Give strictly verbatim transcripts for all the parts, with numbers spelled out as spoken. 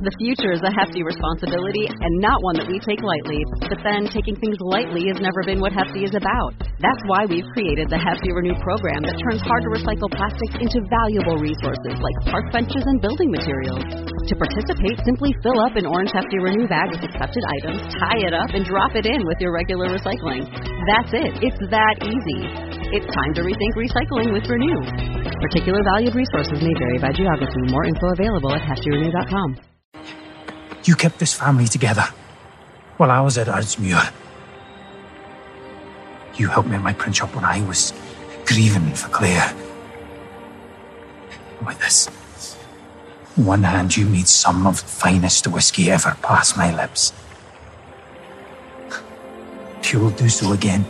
The future is a hefty responsibility and not one that we take lightly. But then, taking things lightly has never been what Hefty is about. That's why we've created the Hefty Renew program that turns hard-to-recycle plastics into valuable resources like park benches and building materials. To participate, simply fill up an orange Hefty Renew bag with accepted items, tie it up, and drop it in with your regular recycling. That's it. It's that easy. It's time to rethink recycling with Renew. Particular valued resources may vary by geography. More info available at hefty renew dot com. You kept this family together while I was at Ardsmuir. You helped me at my print shop when I was grieving for Claire. With this, in one hand you made some of the finest whiskey ever pass my lips. You will do so again.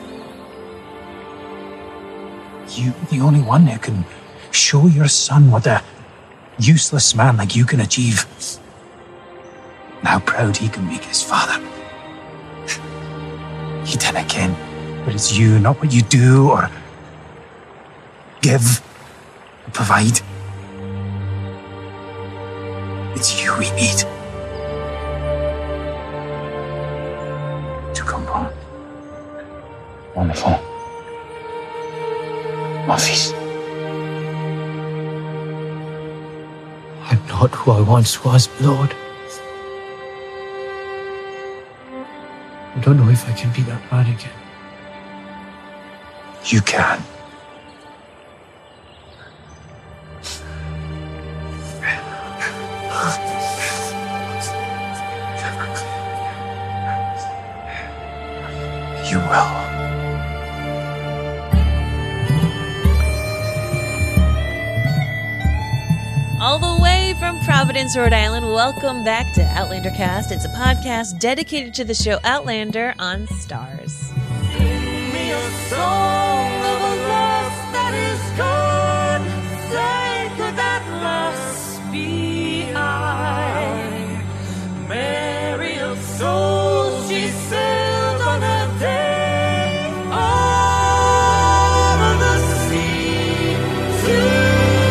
You, the only one who can show your son what a useless man like you can achieve. And how proud he can make his father. He didn't ken, but it's you, not what you do or give or provide. It's you we need to come home. Wonderful. Office. I'm not who I once was, Lord. I don't know if I can be that man again. You can. You will. All the way from Providence, Rhode Island, welcome back to Outlander Cast. It's a podcast dedicated to the show Outlander on Stars. Sing me a song of a loss that is gone. Say, could that loss be I? Mary of souls, she sailed on a day over the sea to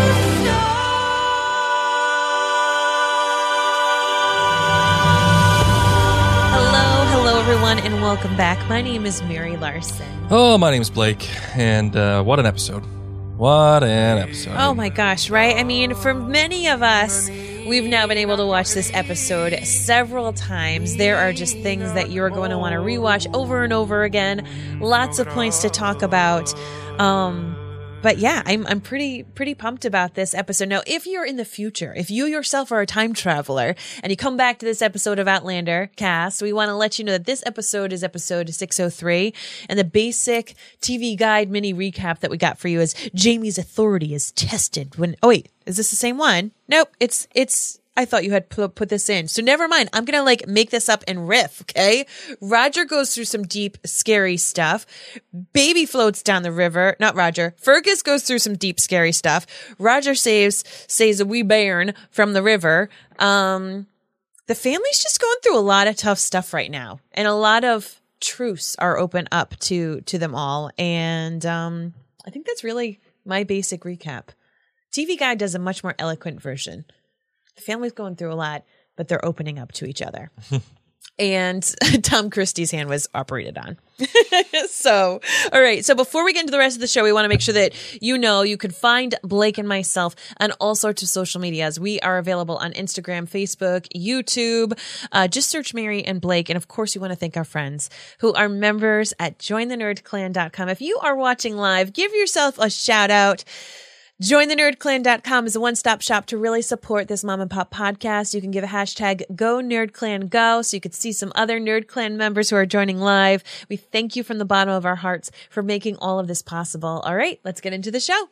everyone, and welcome back. My name is Mary Larson. Oh, my name's Blake, and uh, what an episode. What an episode. Oh my gosh, right? I mean, for many of us, we've now been able to watch this episode several times. There are just things that you're going to want to rewatch over and over again. Lots of points to talk about. Um... But yeah, I'm I'm pretty pretty pumped about this episode. Now, if you're in the future, if you yourself are a time traveler and you come back to this episode of Outlander Cast, we want to let you know that this episode is episode six oh three, and the basic T V guide mini recap that we got for you is Jaime's authority is tested when. Oh wait, is this the same one? Nope, it's it's. I thought you had put, put this in. So never mind. I'm going to like make this up and riff. Okay. Roger goes through some deep, scary stuff. Baby floats down the river. Not Roger. Fergus goes through some deep, scary stuff. Roger saves, saves a wee bairn from the river. Um, the family's just going through a lot of tough stuff right now. And a lot of truths are open up to, to them all. And, um, I think that's really my basic recap. T V Guide does a much more eloquent version. The family's going through a lot, but they're opening up to each other. And Tom Christie's hand was operated on. So, all right. So before we get into the rest of the show, we want to make sure that you know you can find Blake and myself on all sorts of social medias. We are available on Instagram, Facebook, YouTube. Uh, just search Mary and Blake. And of course, we want to thank our friends who are members at join the nerd clan dot com. If you are watching live, give yourself a shout out. join the nerd clan dot com is a one-stop shop to really support this mom and pop podcast. You can give a hashtag GoNerdClanGo so you could see some other Nerd Clan members who are joining live. We thank you from the bottom of our hearts for making all of this possible. All right, let's get into the show.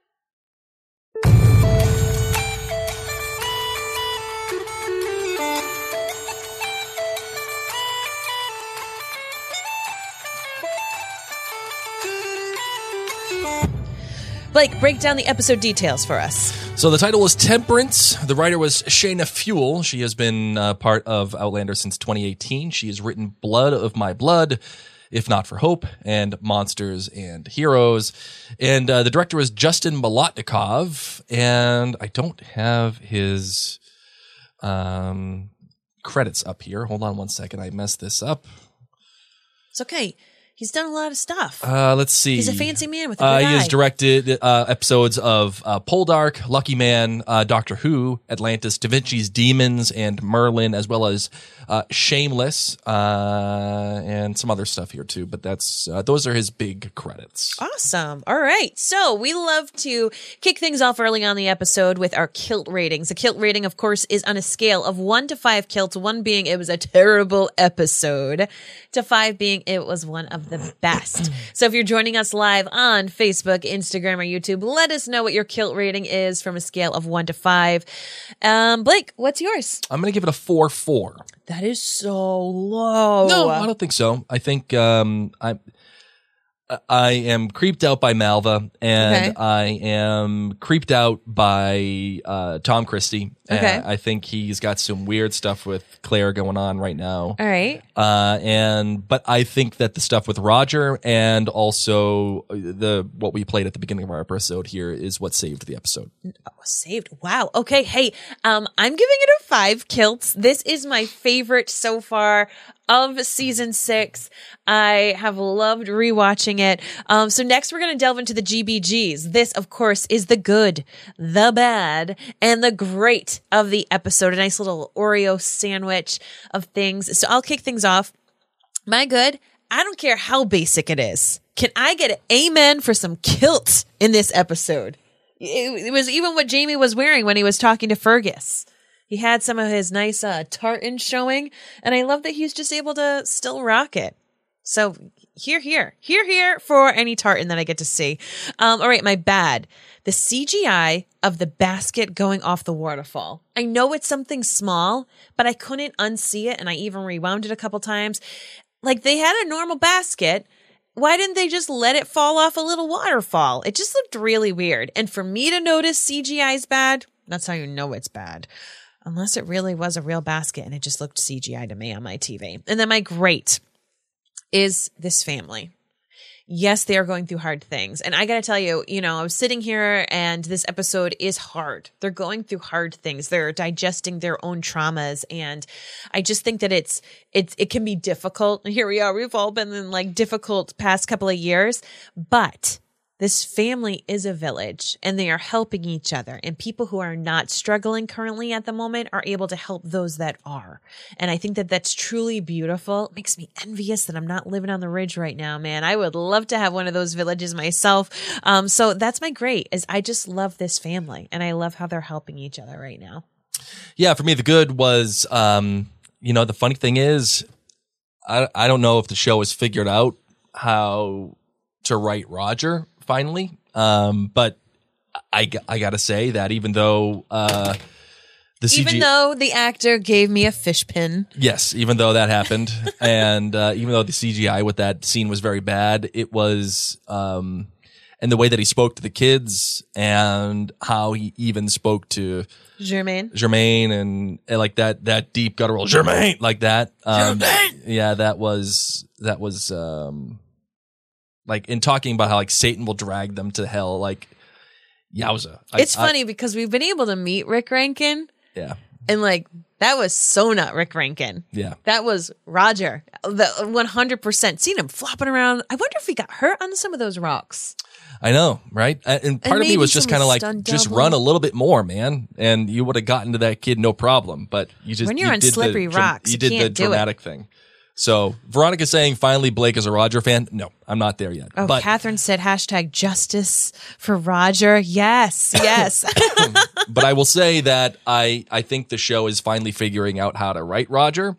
Blake, break down the episode details for us. So the title was Temperance. The writer was Shayna Fuel. She has been uh, part of Outlander since twenty eighteen. She has written Blood of My Blood, If Not for Hope, and Monsters and Heroes. And uh, the director was Justin Molotnikov, and I don't have his um, credits up here. Hold on one second. I messed this up. It's okay. He's done a lot of stuff. Uh, let's see. He's a fancy man with a good uh, He eye. has directed uh, episodes of uh, Poldark, Lucky Man, uh, Doctor Who, Atlantis, Da Vinci's Demons, and Merlin, as well as uh, Shameless, uh, and some other stuff here too. But that's uh, those are his big credits. Awesome. All right. So we love to kick things off early on the episode with our kilt ratings. A kilt rating, of course, is on a scale of one to five kilts, one being it was a terrible episode, to five being it was one of the best. So if you're joining us live on Facebook, Instagram, or YouTube, let us know what your kilt rating is from a scale of one to five. Um, Blake, what's yours? I'm going to give it a four four. That is so low. No, I don't think so. I think um, I I am creeped out by Malva, and Okay. I am creeped out by uh, Tom Christie. Okay. Uh, I think he's got some weird stuff with Claire going on right now. All right. Uh, and but I think that the stuff with Roger and also the what we played at the beginning of our episode here is what saved the episode. Saved. Wow. Okay. Hey, um, I'm giving it a five kilts. This is my favorite so far of season six. I have loved rewatching it. Um, so next we're going to delve into the G B Gs. This, of course, is the good, the bad, and the great of the episode. A nice little Oreo sandwich of things. So I'll kick things off. My good, I don't care how basic it is. Can I get an amen for some kilt in this episode? It, it was even what Jamie was wearing when he was talking to Fergus. He had some of his nice uh, tartan showing, and I love that he's just able to still rock it. So here, here, here, here for any tartan that I get to see. Um, all right, my bad. The C G I of the basket going off the waterfall. I know it's something small, but I couldn't unsee it, and I even rewound it a couple times. Like, they had a normal basket. Why didn't they just let it fall off a little waterfall? It just looked really weird. And for me to notice C G I is bad, that's how you know it's bad. Unless it really was a real basket and it just looked C G I to me on my T V. And then my great is this family. Yes, they are going through hard things. And I got to tell you, you know, I was sitting here and this episode is hard. They're going through hard things. They're digesting their own traumas. And I just think that it's, it's, it can be difficult. Here we are. We've all been in like difficult past couple of years, but this family is a village and they are helping each other, and people who are not struggling currently at the moment are able to help those that are. And I think that that's truly beautiful. It makes me envious that I'm not living on the ridge right now, man. I would love to have one of those villages myself. Um, so that's my great, is I just love this family and I love how they're helping each other right now. Yeah, for me, the good was, um, you know, the funny thing is, I I don't know if the show has figured out how to write Roger finally. Um, but I, I gotta say that even though, uh, the C G I, Even though the actor gave me a fish pin. yes, even though that happened, and, uh, even though the C G I with that scene was very bad, it was, um, and the way that he spoke to the kids and how he even spoke to Germaine. Germaine and, and like that, that deep guttural Germaine, like that. Um, yeah, that was, that was, um, like in talking about how like Satan will drag them to hell, like yowza. I, It's I- funny because we've been able to meet Rick Rankin, yeah, and like that was so not Rick Rankin. yeah. That was Roger, the one hundred percent. Seen him flopping around. I wonder if he got hurt on some of those rocks. I know, right? Uh, And part of me maybe was just some kind of like, stunt just double. run a little bit more, man, and you would have gotten to that kid no problem. But you just When you're you on did the slippery dra- rocks, you you did the can't do it. dramatic thing. So Veronica saying finally Blake is a Roger fan. No, I'm not there yet. Oh, but Catherine said hashtag justice for Roger. Yes, yes. but I will say that I I think the show is finally figuring out how to write Roger,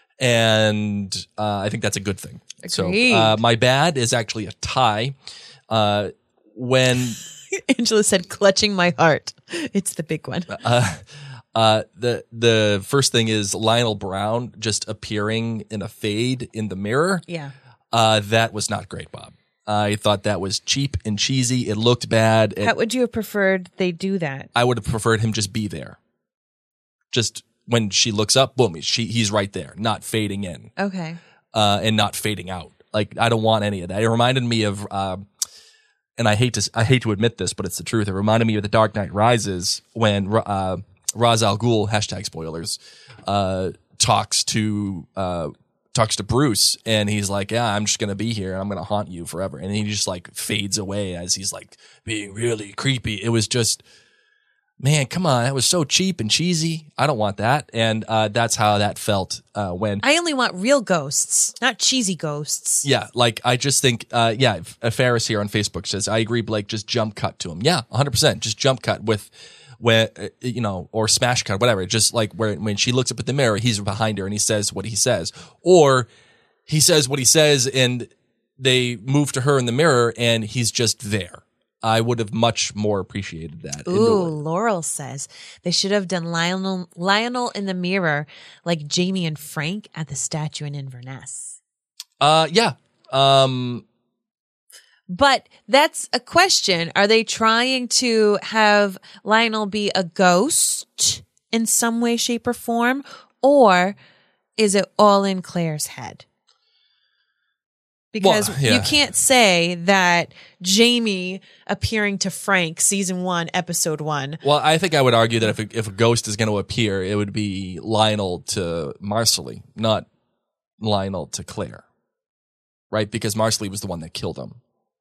and uh, I think that's a good thing. So Agreed. uh, my bad is actually a tie. Uh, when Angela said clutching my heart. It's the big one. uh, uh, the the first thing is Lionel Brown just appearing in a fade in the mirror. Yeah. Uh, that was not great, Bob. I thought that was cheap and cheesy. It looked bad. It- How would you have preferred they do that? I would have preferred him just be there. Just when she looks up, boom, she, he's right there, not fading in Okay. uh, and not fading out. Like, I don't want any of that. It reminded me of, uh, and I hate to I hate to admit this, but it's the truth. It reminded me of The Dark Knight Rises when uh, Ra's al Ghul, hashtag spoilers, uh, talks to uh, talks to Bruce, and he's like, yeah, I'm just going to be here, and I'm going to haunt you forever. And he just like fades away as he's like being really creepy. It was just, man, come on. That was so cheap and cheesy. I don't want that. And uh, that's how that felt uh, when. I only want real ghosts, not cheesy ghosts. Yeah, like I just think, uh, yeah, a Ferris here on Facebook says, I agree, Blake, just jump cut to him. Yeah, one hundred percent. Just jump cut with, where, you know, or smash cut, whatever. Just like where when she looks up at the mirror, he's behind her and he says what he says. Or he says what he says and they move to her in the mirror and he's just there. I would have much more appreciated that. Ooh, Laurel says they should have done Lionel Lionel in the mirror like Jamie and Frank at the statue in Inverness. Uh, yeah. Um, but that's a question. Are they trying to have Lionel be a ghost in some way, shape, or form? Or is it all in Claire's head? Because well, yeah. you can't say that Jamie appearing to Frank, season one, episode one. Well, I think I would argue that if a, if a ghost is going to appear, it would be Lionel to Marcelly, not Lionel to Claire. Right? Because Marcelly was the one that killed him.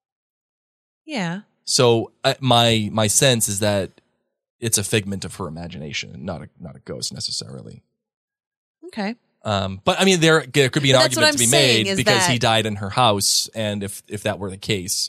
Yeah. So uh, my my sense is that it's a figment of her imagination, not a not a ghost necessarily. Okay. Um, but I mean, there, there could be an but argument to be made because that, he died in her house, and if if that were the case,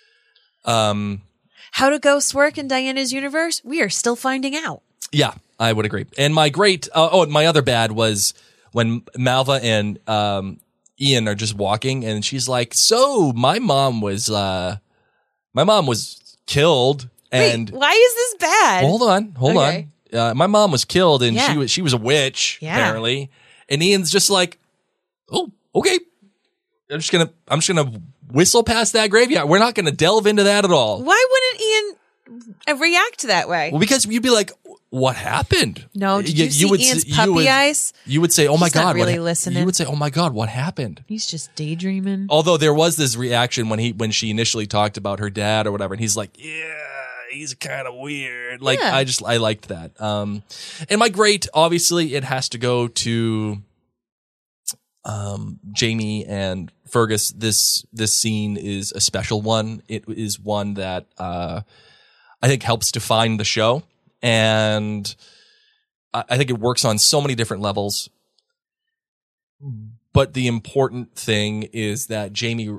um, how do ghosts work in Diana's universe? We are still finding out. Yeah, I would agree. And my great, uh, oh, my other bad was when Malva and um, Ian are just walking, and she's like, "So my mom was, uh, my mom was killed." And wait, why is this bad? Hold on, hold okay. on. Uh, my mom was killed, and yeah. she was she was a witch yeah. apparently. And Ian's just like, oh, okay. I'm just gonna, I'm just gonna whistle past that graveyard. We're not gonna delve into that at all. Why wouldn't Ian react that way? Well, because you'd be like, what happened? No, did you, you see would, Ian's you puppy would, eyes? You would say, oh my He's god, not really what, listening. You would say, oh my god, what happened? He's just daydreaming. Although there was this reaction when he, when she initially talked about her dad or whatever, and he's like, yeah. He's kind of weird. Like, yeah. I just, I liked that. Um, and my great, obviously, it has to go to um, Jamie and Fergus. This, this scene is a special one. It is one that uh, I think helps define the show. And I, I think it works on so many different levels. But the important thing is that Jamie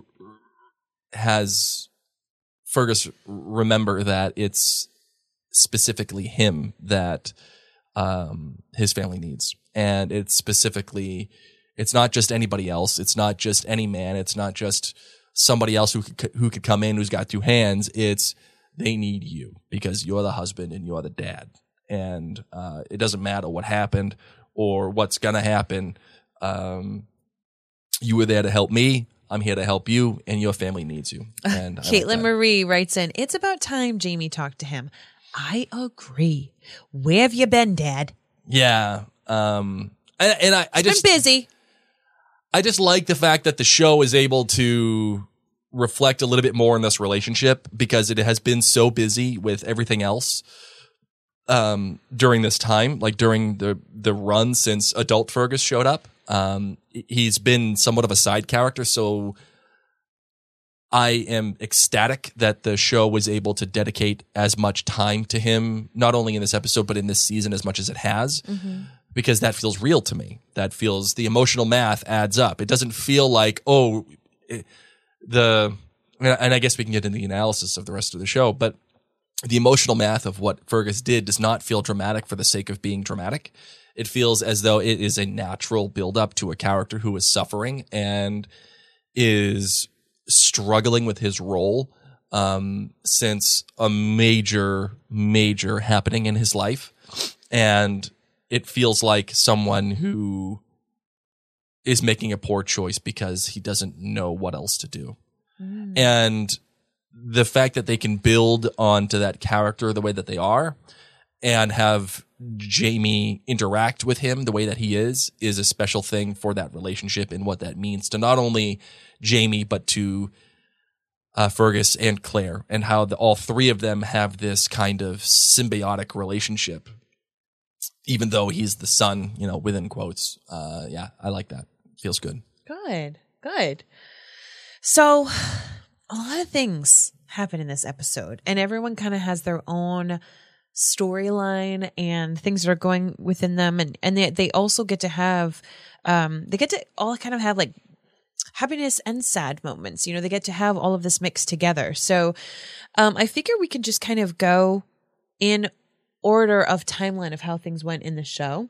has Fergus remember that it's specifically him that um, his family needs. And it's specifically, it's not just anybody else. It's not just any man. It's not just somebody else who could, who could come in who's got two hands. It's they need you because you're the husband and you're the dad. And uh, it doesn't matter what happened or what's going to happen. Um, you were there to help me. I'm here to help you, and your family needs you. And Caitlin like Marie writes in, it's about time Jamie talked to him. I agree. Where have you been, Dad? Yeah. Um, and, and I, I just been busy. I just like the fact that the show is able to reflect a little bit more on this relationship because it has been so busy with everything else um, during this time, like during the, the run since adult Fergus showed up. Um, he's been somewhat of a side character, so I am ecstatic that the show was able to dedicate as much time to him, not only in this episode, but in this season as much as it has, mm-hmm. because that feels real to me. That feels, the emotional math adds up. It doesn't feel like, oh, it, the, and I guess we can get into the analysis of the rest of the show, but the emotional math of what Fergus did does not feel dramatic for the sake of being dramatic. It feels as though it is a natural buildup to a character who is suffering and is struggling with his role um, since a major, major happening in his life. And it feels like someone who is making a poor choice because he doesn't know what else to do. Mm. And the fact that they can build onto that character the way that they are and have Jamie interact with him the way that he is, is a special thing for that relationship and what that means to not only Jamie, but to uh, Fergus and Claire, and how the, all three of them have this kind of symbiotic relationship even though he's the son, you know, within quotes. Uh, yeah, I like that. Feels good. Good, good. So a lot of things happen in this episode, and everyone kind of has their own storyline and things that are going within them, and and they they also get to have um they get to all kind of have like happiness and sad moments. You know, they get to have all of this mixed together. So um I figure we can just kind of go in order of timeline of how things went in the show,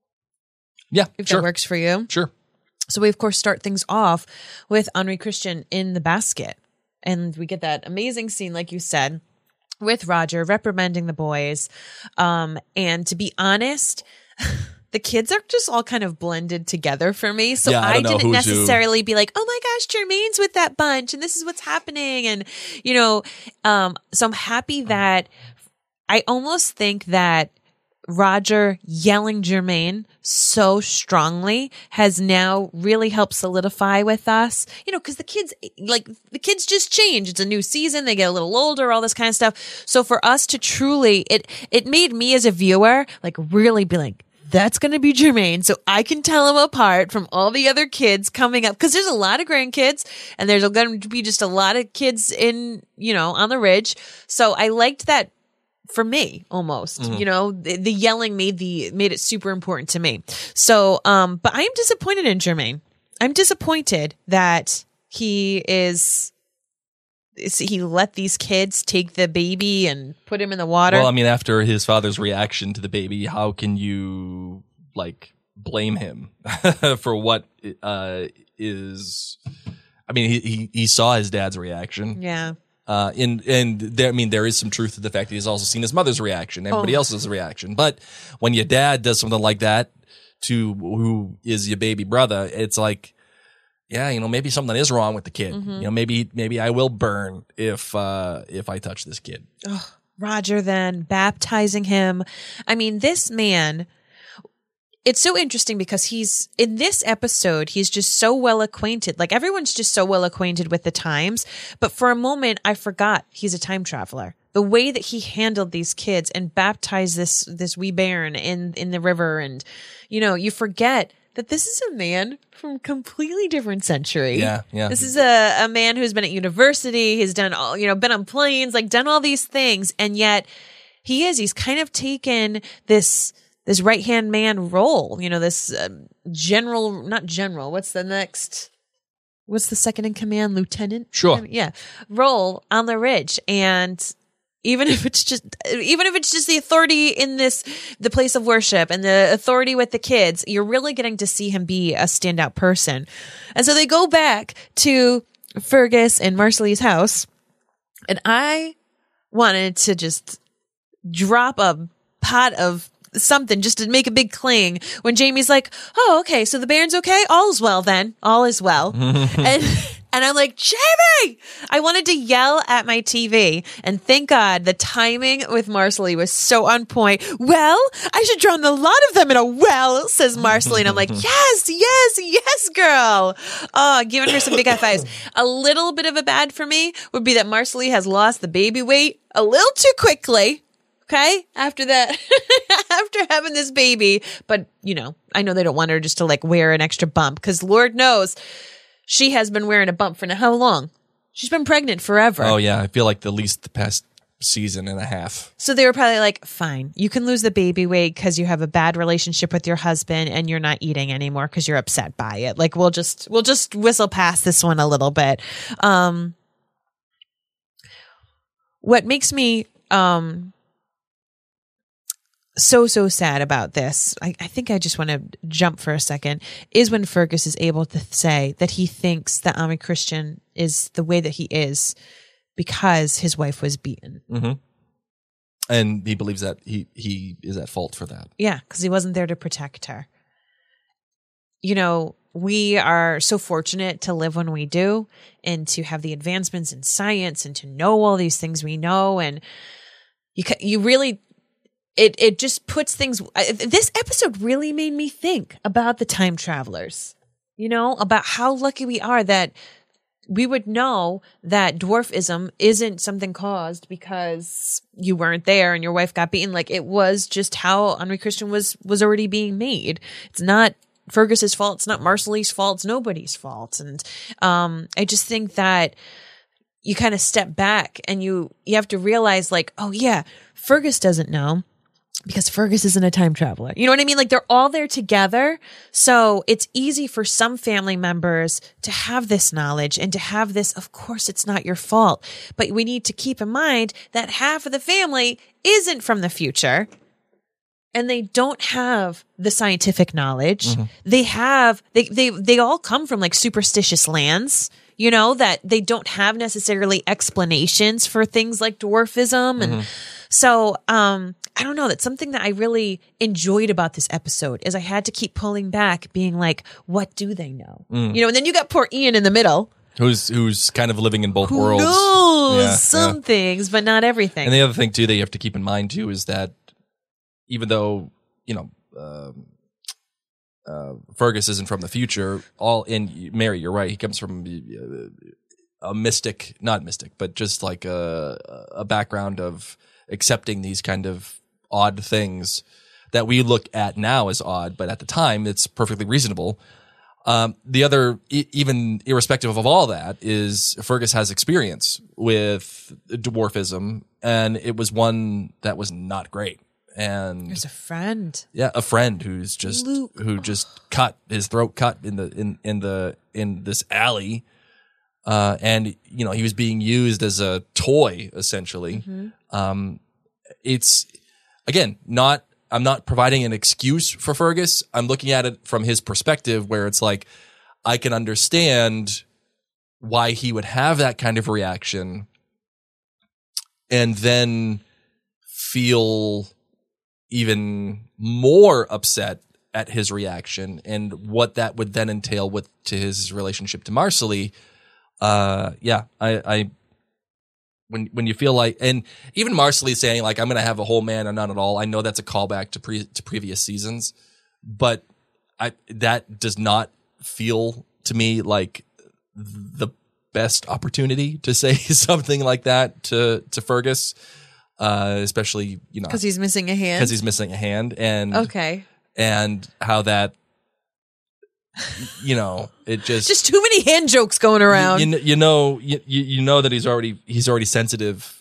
Yeah, if sure. that works for you. Sure. So we, of course, start things off with Henri Christian in the basket. And we get that amazing scene, like you said, with Roger reprimanding the boys. Um, and to be honest, the kids are just all kind of blended together for me. So Yeah, I I, don't know didn't who's who. necessarily be like, oh my gosh, Jermaine's with that bunch and this is what's happening. And, you know, um, so I'm happy that I almost think that Roger yelling Jermaine so strongly has now really helped solidify with us, you know, because the kids, like the kids just change. It's a new season. They get a little older, all this kind of stuff. So for us to truly, it, it made me as a viewer, like really be like, that's going to be Jermaine. So I can tell him apart from all the other kids coming up. Cause there's a lot of grandkids and there's going to be just a lot of kids in, you know, on the ridge. So I liked that. For me, almost, Mm-hmm. you know, the, the yelling made the made it super important to me. So, um, but I am disappointed in Jermaine. I'm disappointed that he is, is he let these kids take the baby and put him in the water. Well, I mean, after his father's reaction to the baby, how can you like blame him for what uh, is? I mean, he, he he saw his dad's reaction. yeah. Uh, in and there, I mean, there is some truth to the fact that he's also seen his mother's reaction, everybody Oh. else's reaction. But when your dad does something like that to who is your baby brother, it's like, yeah, you know, maybe something is wrong with the kid. Mm-hmm. You know, maybe maybe I will burn if uh, if I touch this kid. Roger then baptizing him. I mean, this man, it's so interesting because he's in this episode, he's just so well acquainted. Like everyone's just so well acquainted with the times. But for a moment, I forgot he's a time traveler. The way that he handled these kids and baptized this, this wee bairn in, in the river. And, you know, you forget that this is a man from a completely different century. Yeah, yeah. This is a, a man who's been at university. He's done all, you know, been on planes, like done all these things. And yet he is, he's kind of taken this, this right-hand man role, you know, this uh, general, not general, what's the next, what's the second in command? Lieutenant? Sure. Yeah. Role on the ridge. And even if it's just, even if it's just the authority in this, the place of worship and the authority with the kids, you're really getting to see him be a standout person. And so they go back to Fergus and Marcelly's house. And I wanted to just drop a pot of something just to make a big cling when Jamie's like, oh, okay, so the bairn's okay? All is well then. All is well. and and I'm like, Jamie! I wanted to yell at my T V, and thank God the timing with Marcelly was so on point. Well, I should drown a lot of them in a well, says Marcelly, and I'm like, yes, yes, yes, girl. Oh, giving her some big high fives. A little bit of a bad for me would be that Marcelly has lost the baby weight a little too quickly. Okay. After that, after having this baby, but you know, I know they don't want her just to like wear an extra bump because Lord knows she has been wearing a bump for now. How long? She's been pregnant forever. Oh yeah, I feel like the least the past season and a half. So they were probably like, fine, you can lose the baby weight because you have a bad relationship with your husband and you're not eating anymore because you're upset by it. Like we'll just, we'll just whistle past this one a little bit. Um, what makes me, um, so, so sad about this, I, I think I just want to jump for a second, is when Fergus is able to say that he thinks that Henri Christian is the way that he is because his wife was beaten. Mm-hmm. And he believes that he, he is at fault for that. Yeah, because he wasn't there to protect her. You know, we are so fortunate to live when we do and to have the advancements in science and to know all these things we know. And you, you really... It it just puts things. This episode really made me think about the time travelers. You know, about how lucky we are that we would know that dwarfism isn't something caused because you weren't there and your wife got beaten. Like, it was just how Henri Christian was was already being made. It's not Fergus's fault. It's not Marcelly's fault. It's nobody's fault. And um, I just think that you kind of step back and you you have to realize, like, oh yeah, Fergus doesn't know because Fergus isn't a time traveler. You know what I mean? Like, they're all there together. So it's easy for some family members to have this knowledge and to have this, of course, it's not your fault. But we need to keep in mind that half of the family isn't from the future. And they don't have the scientific knowledge. Mm-hmm. They have, they, they, they all come from like superstitious lands, you know, that they don't have necessarily explanations for things like dwarfism. And mm-hmm. so, um, I don't know. That's something that I really enjoyed about this episode is I had to keep pulling back, being like, what do they know? Mm. You know, and then you got poor Ian in the middle. Who's, who's kind of living in both Who worlds. knows yeah, some yeah. things, but not everything. And the other thing too, that you have to keep in mind too, is that even though, you know, um, uh, Fergus isn't from the future, all in Mary, you're right. He comes from uh, a mystic, not mystic, but just like a, a background of accepting these kind of odd things that we look at now as odd, but at the time it's perfectly reasonable. Um, the other, e- even irrespective of all that, is Fergus has experience with dwarfism, and it was one that was not great. And there's a friend. Yeah, a friend who's just Luke. who just cut his throat cut in the in in the in this alley, uh, and you know he was being used as a toy essentially. Mm-hmm. Um, it's again not. I'm not providing an excuse for Fergus. I'm looking at it from his perspective, where it's like I can understand why he would have that kind of reaction, and then feel even more upset at his reaction and what that would then entail with to his relationship to Marcelly. Uh, yeah, I, I, when, when you feel like, and even Marcelly saying like, I'm going to have a whole man or none at all. I know that's a callback to pre to previous seasons, but I, that does not feel to me like the best opportunity to say something like that to, to Fergus. Uh, especially, you know, because he's missing a hand. Because he's missing a hand, and okay, and how that, you know, it just just too many hand jokes going around. You, you know, you you know that he's already he's already sensitive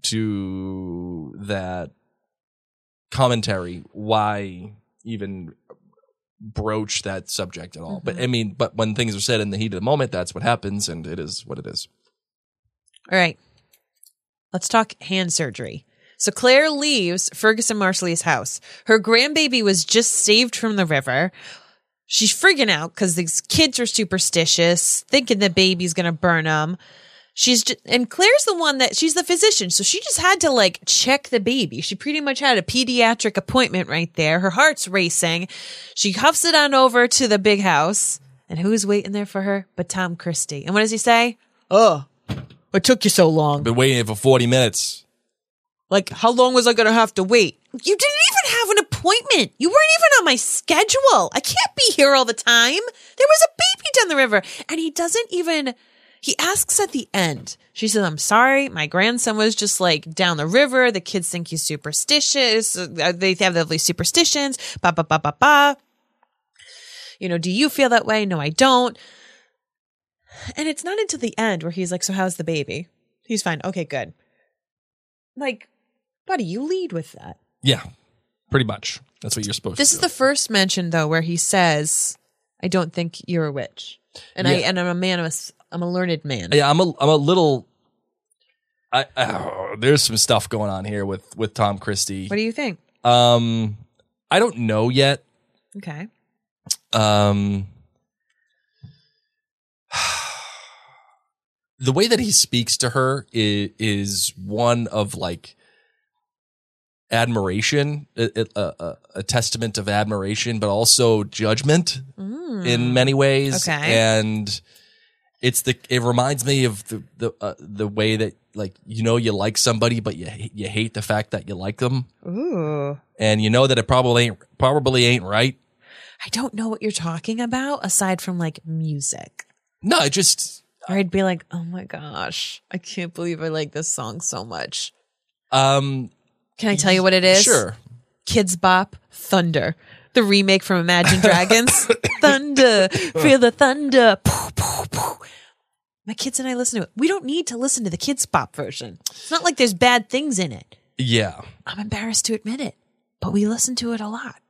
to that commentary. Why even broach that subject at all? Mm-hmm. But I mean, but when things are said in the heat of the moment, that's what happens, and it is what it is. All right. Let's talk hand surgery. So Claire leaves Fergus and Marcelly's house. Her grandbaby was just saved from the river. She's freaking out because these kids are superstitious, thinking the baby's going to burn them. She's just, and Claire's the one that she's the physician. So she just had to like check the baby. She pretty much had a pediatric appointment right there. Her heart's racing. She huffs it on over to the big house. And who's waiting there for her but Tom Christie? And what does he say? Oh, what took you so long? Been waiting for forty minutes. Like, how long was I going to have to wait? You didn't even have an appointment. You weren't even on my schedule. I can't be here all the time. There was a baby down the river. And he doesn't even, he asks at the end. She says, I'm sorry. My grandson was just like down the river. The kids think he's superstitious. They have lovely superstitions. Ba, ba, ba, ba, ba. You know, do you feel that way? No, I don't. And it's not until the end where he's like, so how's the baby? He's fine. Okay, good. Like, buddy, you lead with that. Yeah, pretty much. That's what you're supposed this to do. This is the first mention, though, where he says, I don't think you're a witch. And yeah. I and I'm a man of a, I'm a learned man. Yeah, I'm a I'm a little I oh, there's some stuff going on here with with Tom Christie. What do you think? Um I don't know yet. Okay. Um the way that he speaks to her is, is one of like admiration, a, a, a testament of admiration, but also judgment mm. in many ways. Okay. And it's the, it reminds me of the, the, uh, the way that like, you know, you like somebody, but you, you hate the fact that you like them. Ooh. And you know that it probably ain't, probably ain't right. I don't know what you're talking about aside from like music. No, it just, Or I'd be like, oh my gosh, I can't believe I like this song so much. Um, Can I tell you what it is? Sure. Kids Bop, Thunder. The remake from Imagine Dragons. Thunder, feel the thunder. Pooh, pooh, pooh. My kids and I listen to it. We don't need to listen to the Kids Bop version. It's not like there's bad things in it. Yeah. I'm embarrassed to admit it, but we listen to it a lot.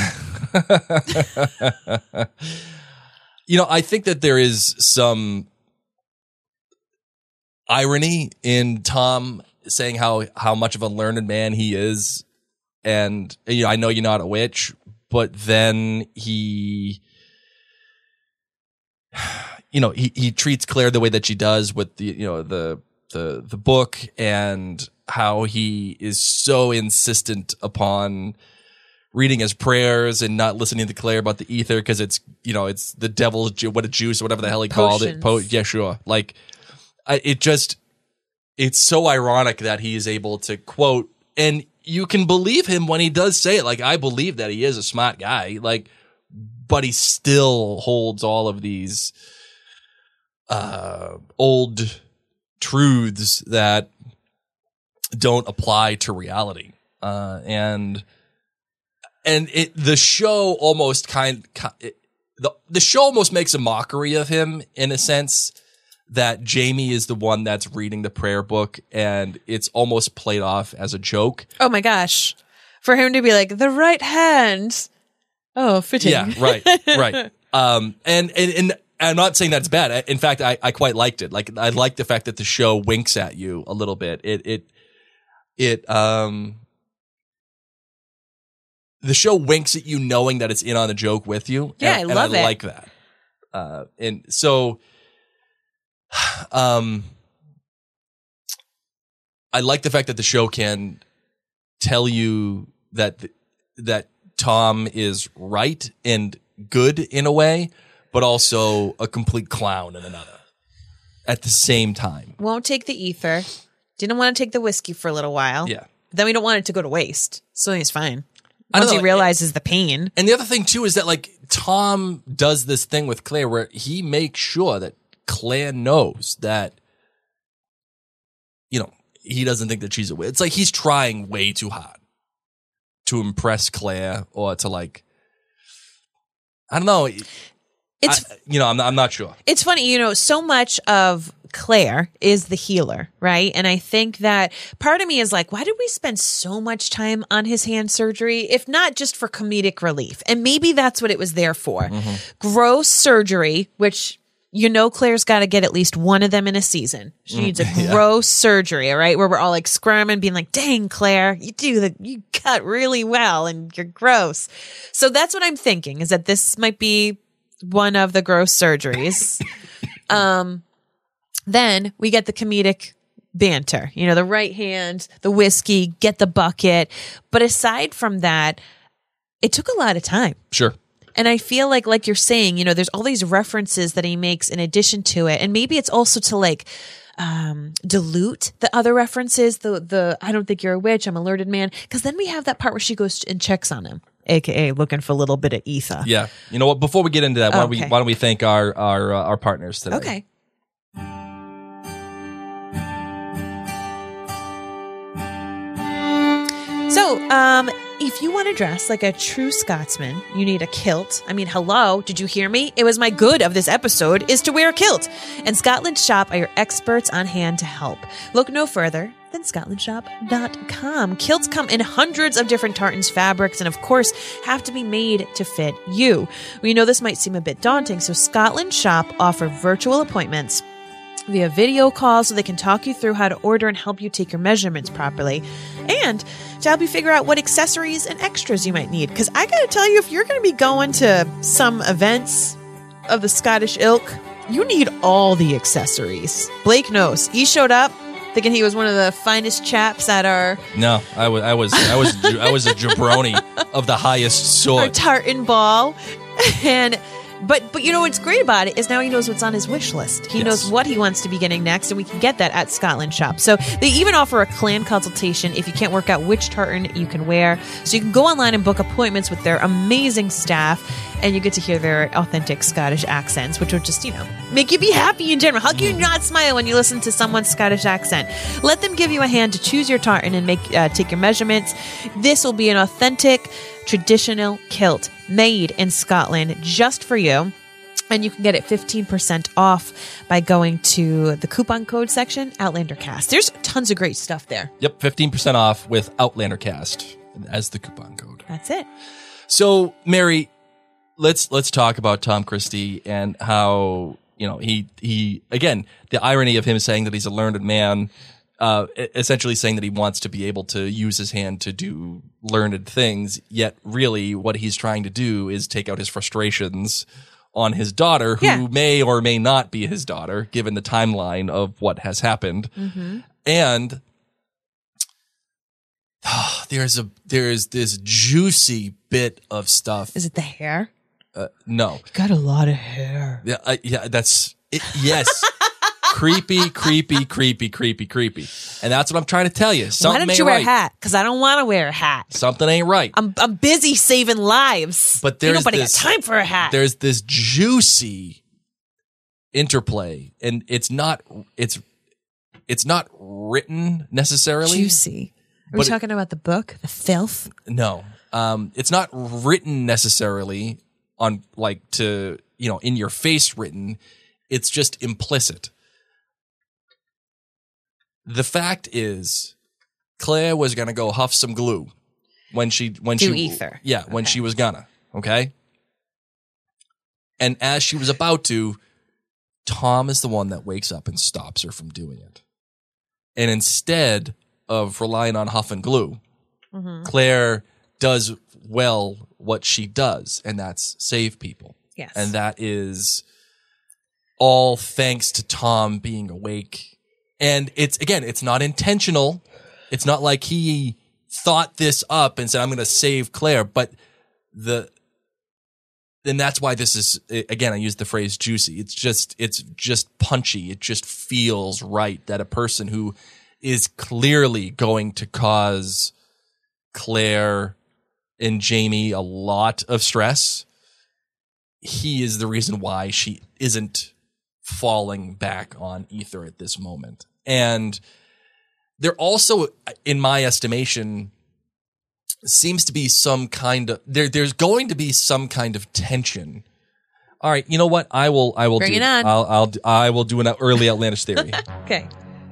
You know, I think that there is some irony in Tom saying how, how much of a learned man he is. And, you know, I know you're not a witch, but then he, you know, he, he treats Claire the way that she does with the, you know, the, the, the book, and how he is so insistent upon reading his prayers and not listening to Claire about the ether because it's, you know, it's the devil's ju- what a juice or whatever the hell he Potions. called it. Po- yeah, sure. Like, I, it just, it's so ironic that he is able to quote, and you can believe him when he does say it. Like, I believe that he is a smart guy, like, but he still holds all of these uh, old truths that don't apply to reality. Uh, and, and it, the show almost kind, it, the, the show almost makes a mockery of him in a sense that Jamie is the one that's reading the prayer book, and it's almost played off as a joke. Oh my gosh. For him to be like, the right hand. Oh, fitting. Yeah, right, right. Um, and, and, and I'm not saying that's bad. In fact, I, I quite liked it. Like, I like the fact that the show winks at you a little bit. It, it, it, um, the show winks at you knowing that it's in on the joke with you. Yeah, and, I love and I it. like that. Uh, and so, um, I like the fact that the show can tell you that, that Tom is right and good in a way, but also a complete clown in another at the same time. Won't take the ether. Didn't want to take the whiskey for a little while. Yeah. Then we don't want it to go to waste. So he's fine. I don't Once he know. realizes the pain. And the other thing too is that, like, Tom does this thing with Claire where he makes sure that Claire knows that, you know, he doesn't think that she's a witch. It's like he's trying way too hard to impress Claire or to, like, I don't know. It's I, you know, I'm not, I'm not sure. It's funny, you know, so much of Claire is the healer, right? And I think that part of me is like, why did we spend so much time on his hand surgery, if not just for comedic relief? And maybe that's what it was there for. Mm-hmm. Gross surgery, which, you know, Claire's got to get at least one of them in a season. She needs a yeah. gross surgery, all right? Where we're all like squirming, being like, dang, Claire, you do the, you cut really well and you're gross. So that's what I'm thinking, is that this might be one of the gross surgeries. um, Then we get the comedic banter, you know, the right hand, the whiskey, get the bucket. But aside from that, it took a lot of time. Sure. And I feel like, like you're saying, you know, there's all these references that he makes in addition to it. And maybe it's also to like, um, dilute the other references, the, the, I don't think you're a witch, I'm a alerted man. Cause then we have that part where she goes and checks on him, A K A looking for a little bit of ether. Yeah. You know what? Before we get into that, why don't we, Okay. why don't we thank our, our, uh, our partners today? Okay. So, um, if you want to dress like a true Scotsman, you need a kilt. I mean, hello, did you hear me? It was my good of this episode is to wear a kilt. And Scotland Shop are your experts on hand to help. Look no further than scotland shop dot com. Kilts come in hundreds of different tartans, fabrics, and of course, have to be made to fit you. We know this might seem a bit daunting, so Scotland Shop offer virtual appointments via video call so they can talk you through how to order and help you take your measurements properly, and to help you figure out what accessories and extras you might need. Because I gotta tell you, if you're gonna be going to some events of the Scottish ilk, you need all the accessories. Blake knows. He showed up thinking he was one of the finest chaps at our, No, I was, I was, I was, I was a jabroni of the highest our sort. tartan ball. And But but you know what's great about it is now he knows what's on his wish list. He Yes. knows what he wants to be getting next, and we can get that at Scotland Shop. So they even offer a clan consultation if you can't work out which tartan you can wear. So you can go online and book appointments with their amazing staff. and you get to hear their authentic Scottish accents, which will just, you know, make you be happy in general. How can you not smile when you listen to someone's Scottish accent? Let them give you a hand to choose your tartan and make uh, take your measurements. This will be an authentic, traditional kilt made in Scotland just for you. And you can get it fifteen percent off by going to the coupon code section, OutlanderCast. There's tons of great stuff there. Yep, fifteen percent off with OutlanderCast as the coupon code. That's it. So, Mary, let's let's talk about Tom Christie and how, you know, he he again, the irony of him saying that he's a learned man, uh, essentially saying that he wants to be able to use his hand to do learned things, yet really what he's trying to do is take out his frustrations on his daughter, who Yeah. may or may not be his daughter, given the timeline of what has happened. Mm-hmm. And oh, there's a there's this juicy bit of stuff. Is it the hair? Uh, no, You got a lot of hair. yeah, I, yeah, that's it, yes. Creepy, creepy, creepy, creepy, creepy, and that's what I'm trying to tell you. Something Why don't ain't you wear right. a hat? Because I don't want to wear a hat. Something ain't right. I'm I'm busy saving lives. But Ain't there's nobody this- got time for a hat. There's this juicy interplay, and it's not it's it's not written necessarily. Juicy. Are we But it- talking about the book, The Filth? No, um, it's not written necessarily on like to you know in your face written. It's just implicit. The fact is, Claire was gonna go huff some glue when she when Do she ether. yeah when Okay. she was gonna okay. And as she was about to, Tom is the one that wakes up and stops her from doing it. And instead of relying on huff and glue, Mm-hmm. Claire does well what she does, and that's save people. Yes. And that is all thanks to Tom being awake. And it's, again, it's not intentional. It's not like he thought this up and said, I'm going to save Claire. But the, and that's why this is, again, I use the phrase juicy. It's just, it's just punchy. It just feels right that a person who is clearly going to cause Claire and Jamie a lot of stress, he is the reason why she isn't falling back on ether at this moment. And there also, in my estimation, seems to be some kind of there there's going to be some kind of tension. All right, you know what? I will I will Bring do it on. I'll I'll I will do an early outlandish theory. Okay.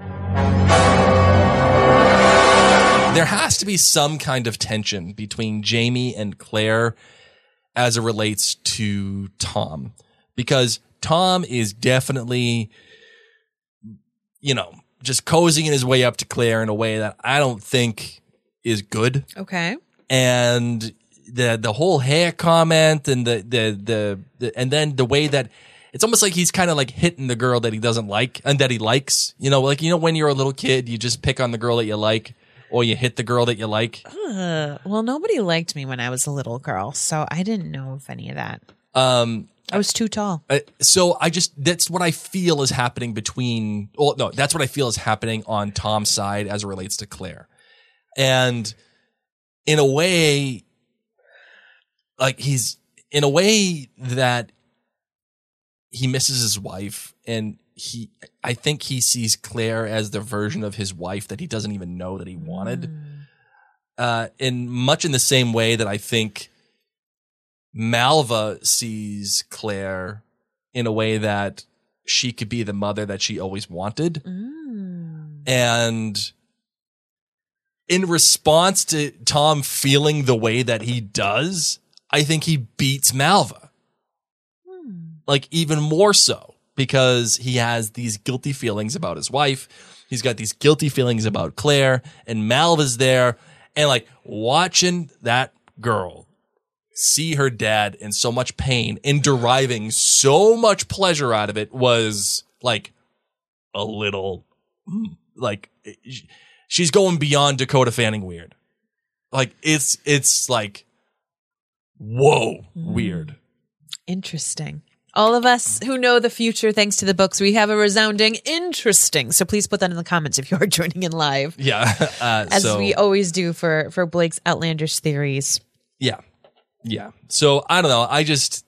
There has to be some kind of tension between Jamie and Claire as it relates to Tom, because Tom is definitely, you know, just cozying his way up to Claire in a way that I don't think is good. Okay. And the the whole hair comment and the the the, the and then the way that it's almost like he's kind of like hitting the girl that he doesn't like and that he likes. You know, like, you know, when you're a little kid, you just pick on the girl that you like, or you hit the girl that you like. Uh, well, nobody liked me when I was a little girl, so I didn't know of any of that. Um, I was too tall. Uh, so I just, that's what I feel is happening between, well, no, that's what I feel is happening on Tom's side as it relates to Claire. And in a way, like he's, in a way that he misses his wife, and he, I think he sees Claire as the version of his wife that he doesn't even know that he wanted. Mm. Uh, in much in the same way that I think Malva sees Claire in a way that she could be the mother that she always wanted. Mm. And in response to Tom feeling the way that he does, I think he beats Malva. Hmm. Like even more so, because he has these guilty feelings about his wife. He's got these guilty feelings about Claire, and Malva's there, and like watching that girl see her dad in so much pain and deriving so much pleasure out of it was like a little like she's going beyond Dakota Fanning weird. Like it's it's like whoa, weird. Interesting. All of us who know the future, thanks to the books, we have a resounding interesting. So please put that in the comments if you are joining in live, Yeah. Uh, as so, we always do for for Blake's outlandish theories. yeah. Yeah. So I don't know. I just.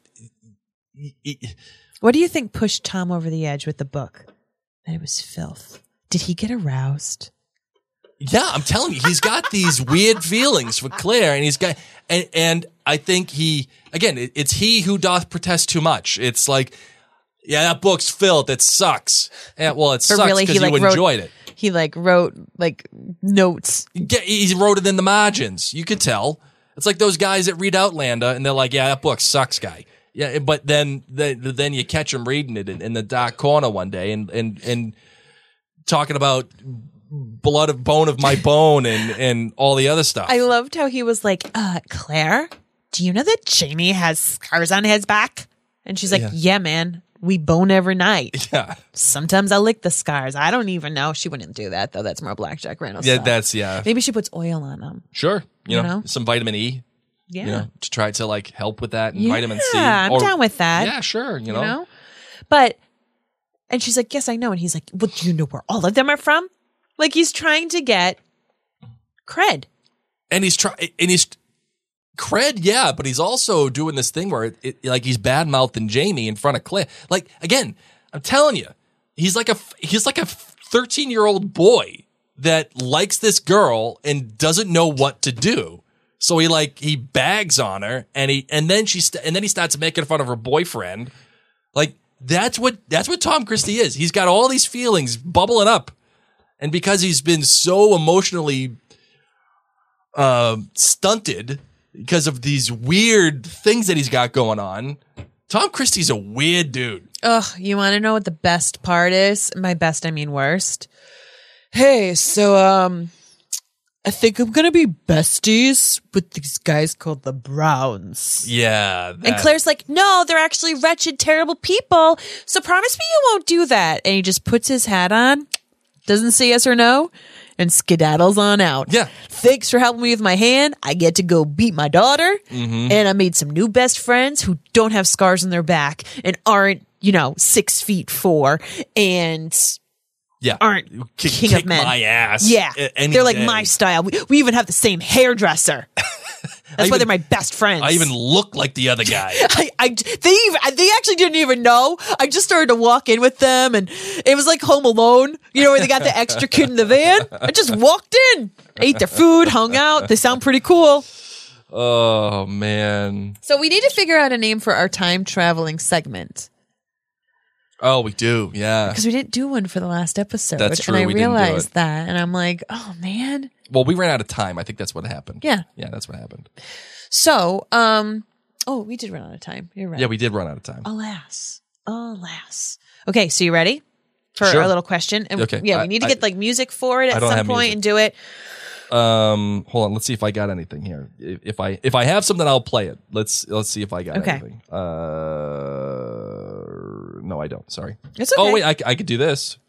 What do you think pushed Tom over the edge with the book? That it was filth. Did he get aroused? Yeah, I'm telling you, he's got these weird feelings for Claire, and he's got, and, and I think he, again, it, it's he who doth protest too much. It's like, yeah, that book's filth. It sucks. And, well, it But sucks really, because he, you like, wrote- enjoyed it. He like wrote like notes. Get, he wrote it in the margins. You could tell. It's like those guys that read Outlander, and they're like, yeah, that book sucks, guy. Yeah, but then then, then you catch him reading it in, in the dark corner one day, and and and talking about blood of bone of my bone and and all the other stuff. I loved how he was like, uh, Claire, do you know that Jamie has scars on his back? And she's like, Yeah. yeah, man, we bone every night. Yeah, Sometimes I lick the scars. I don't even know. She wouldn't do that, though. That's more Blackjack Reynolds yeah, stuff. that's yeah, Maybe she puts oil on them. sure. You, You know, know? some vitamin E. Yeah. You know, to try to like help with that and yeah, vitamin C. I'm Or- down with that. Yeah, sure. You You know, know? But, and she's like, yes, I know. And he's like, well, do you know where all of them are from? Like, he's trying to get cred. and he's trying, and he's cred, yeah, but he's also doing this thing where it, it like he's bad mouthing Jamie in front of Claire. Like again, I'm telling you, he's like a he's like a thirteen year old boy that likes this girl and doesn't know what to do. So he like he bags on her, and he and then she st- and then he starts making fun of her boyfriend. Like that's what that's what Tom Christie is. He's got all these feelings bubbling up, and because he's been so emotionally uh, stunted because of these weird things that he's got going on, Tom Christie's a weird dude. Ugh, you want to know what the best part is? My best, I mean worst. Hey, so, um, I think I'm going to be besties with these guys called the Browns. Yeah, And that- Claire's like, no, they're actually wretched, terrible people. So promise me you won't do that. And he just puts his hat on, doesn't say yes or no, and skedaddles on out. Yeah. Thanks for helping me with my hand. I get to go beat my daughter. Mm-hmm. And I made some new best friends who don't have scars on their back and aren't, you know, six feet four and yeah, aren't kick, king kick of men. my ass. Yeah. a- any They're like day. my style. We, we even have the same hairdresser. That's why even- they're my best friends. I even look like the other guy. I, I, they even, they actually didn't even know. I just started to walk in with them, and it was like Home Alone, you know, where they got the extra kid in the van. I just walked in, ate their food, hung out. They sound pretty cool. Oh man. So we need to figure out a name for our time traveling segment Oh, we do. Yeah. because we didn't do one for the last episode. That's true, And I we didn't do realized it. that, and I'm like, oh man. Well, we ran out of time. I think that's what happened. Yeah. Yeah, that's what happened. So, um, oh, we did run out of time. You're right. Yeah, we did run out of time. Alas. Alas. Okay, so you ready for Sure. our little question? And Okay, yeah, I- we need to I- get like music for it I at don't some have point music. and do it. Um, hold on. Let's see if I got anything here. If if I if I have something, I'll play it. Let's let's see if I got Okay. anything. Uh, no, I don't. Sorry. It's okay. Oh wait, I, I could do this.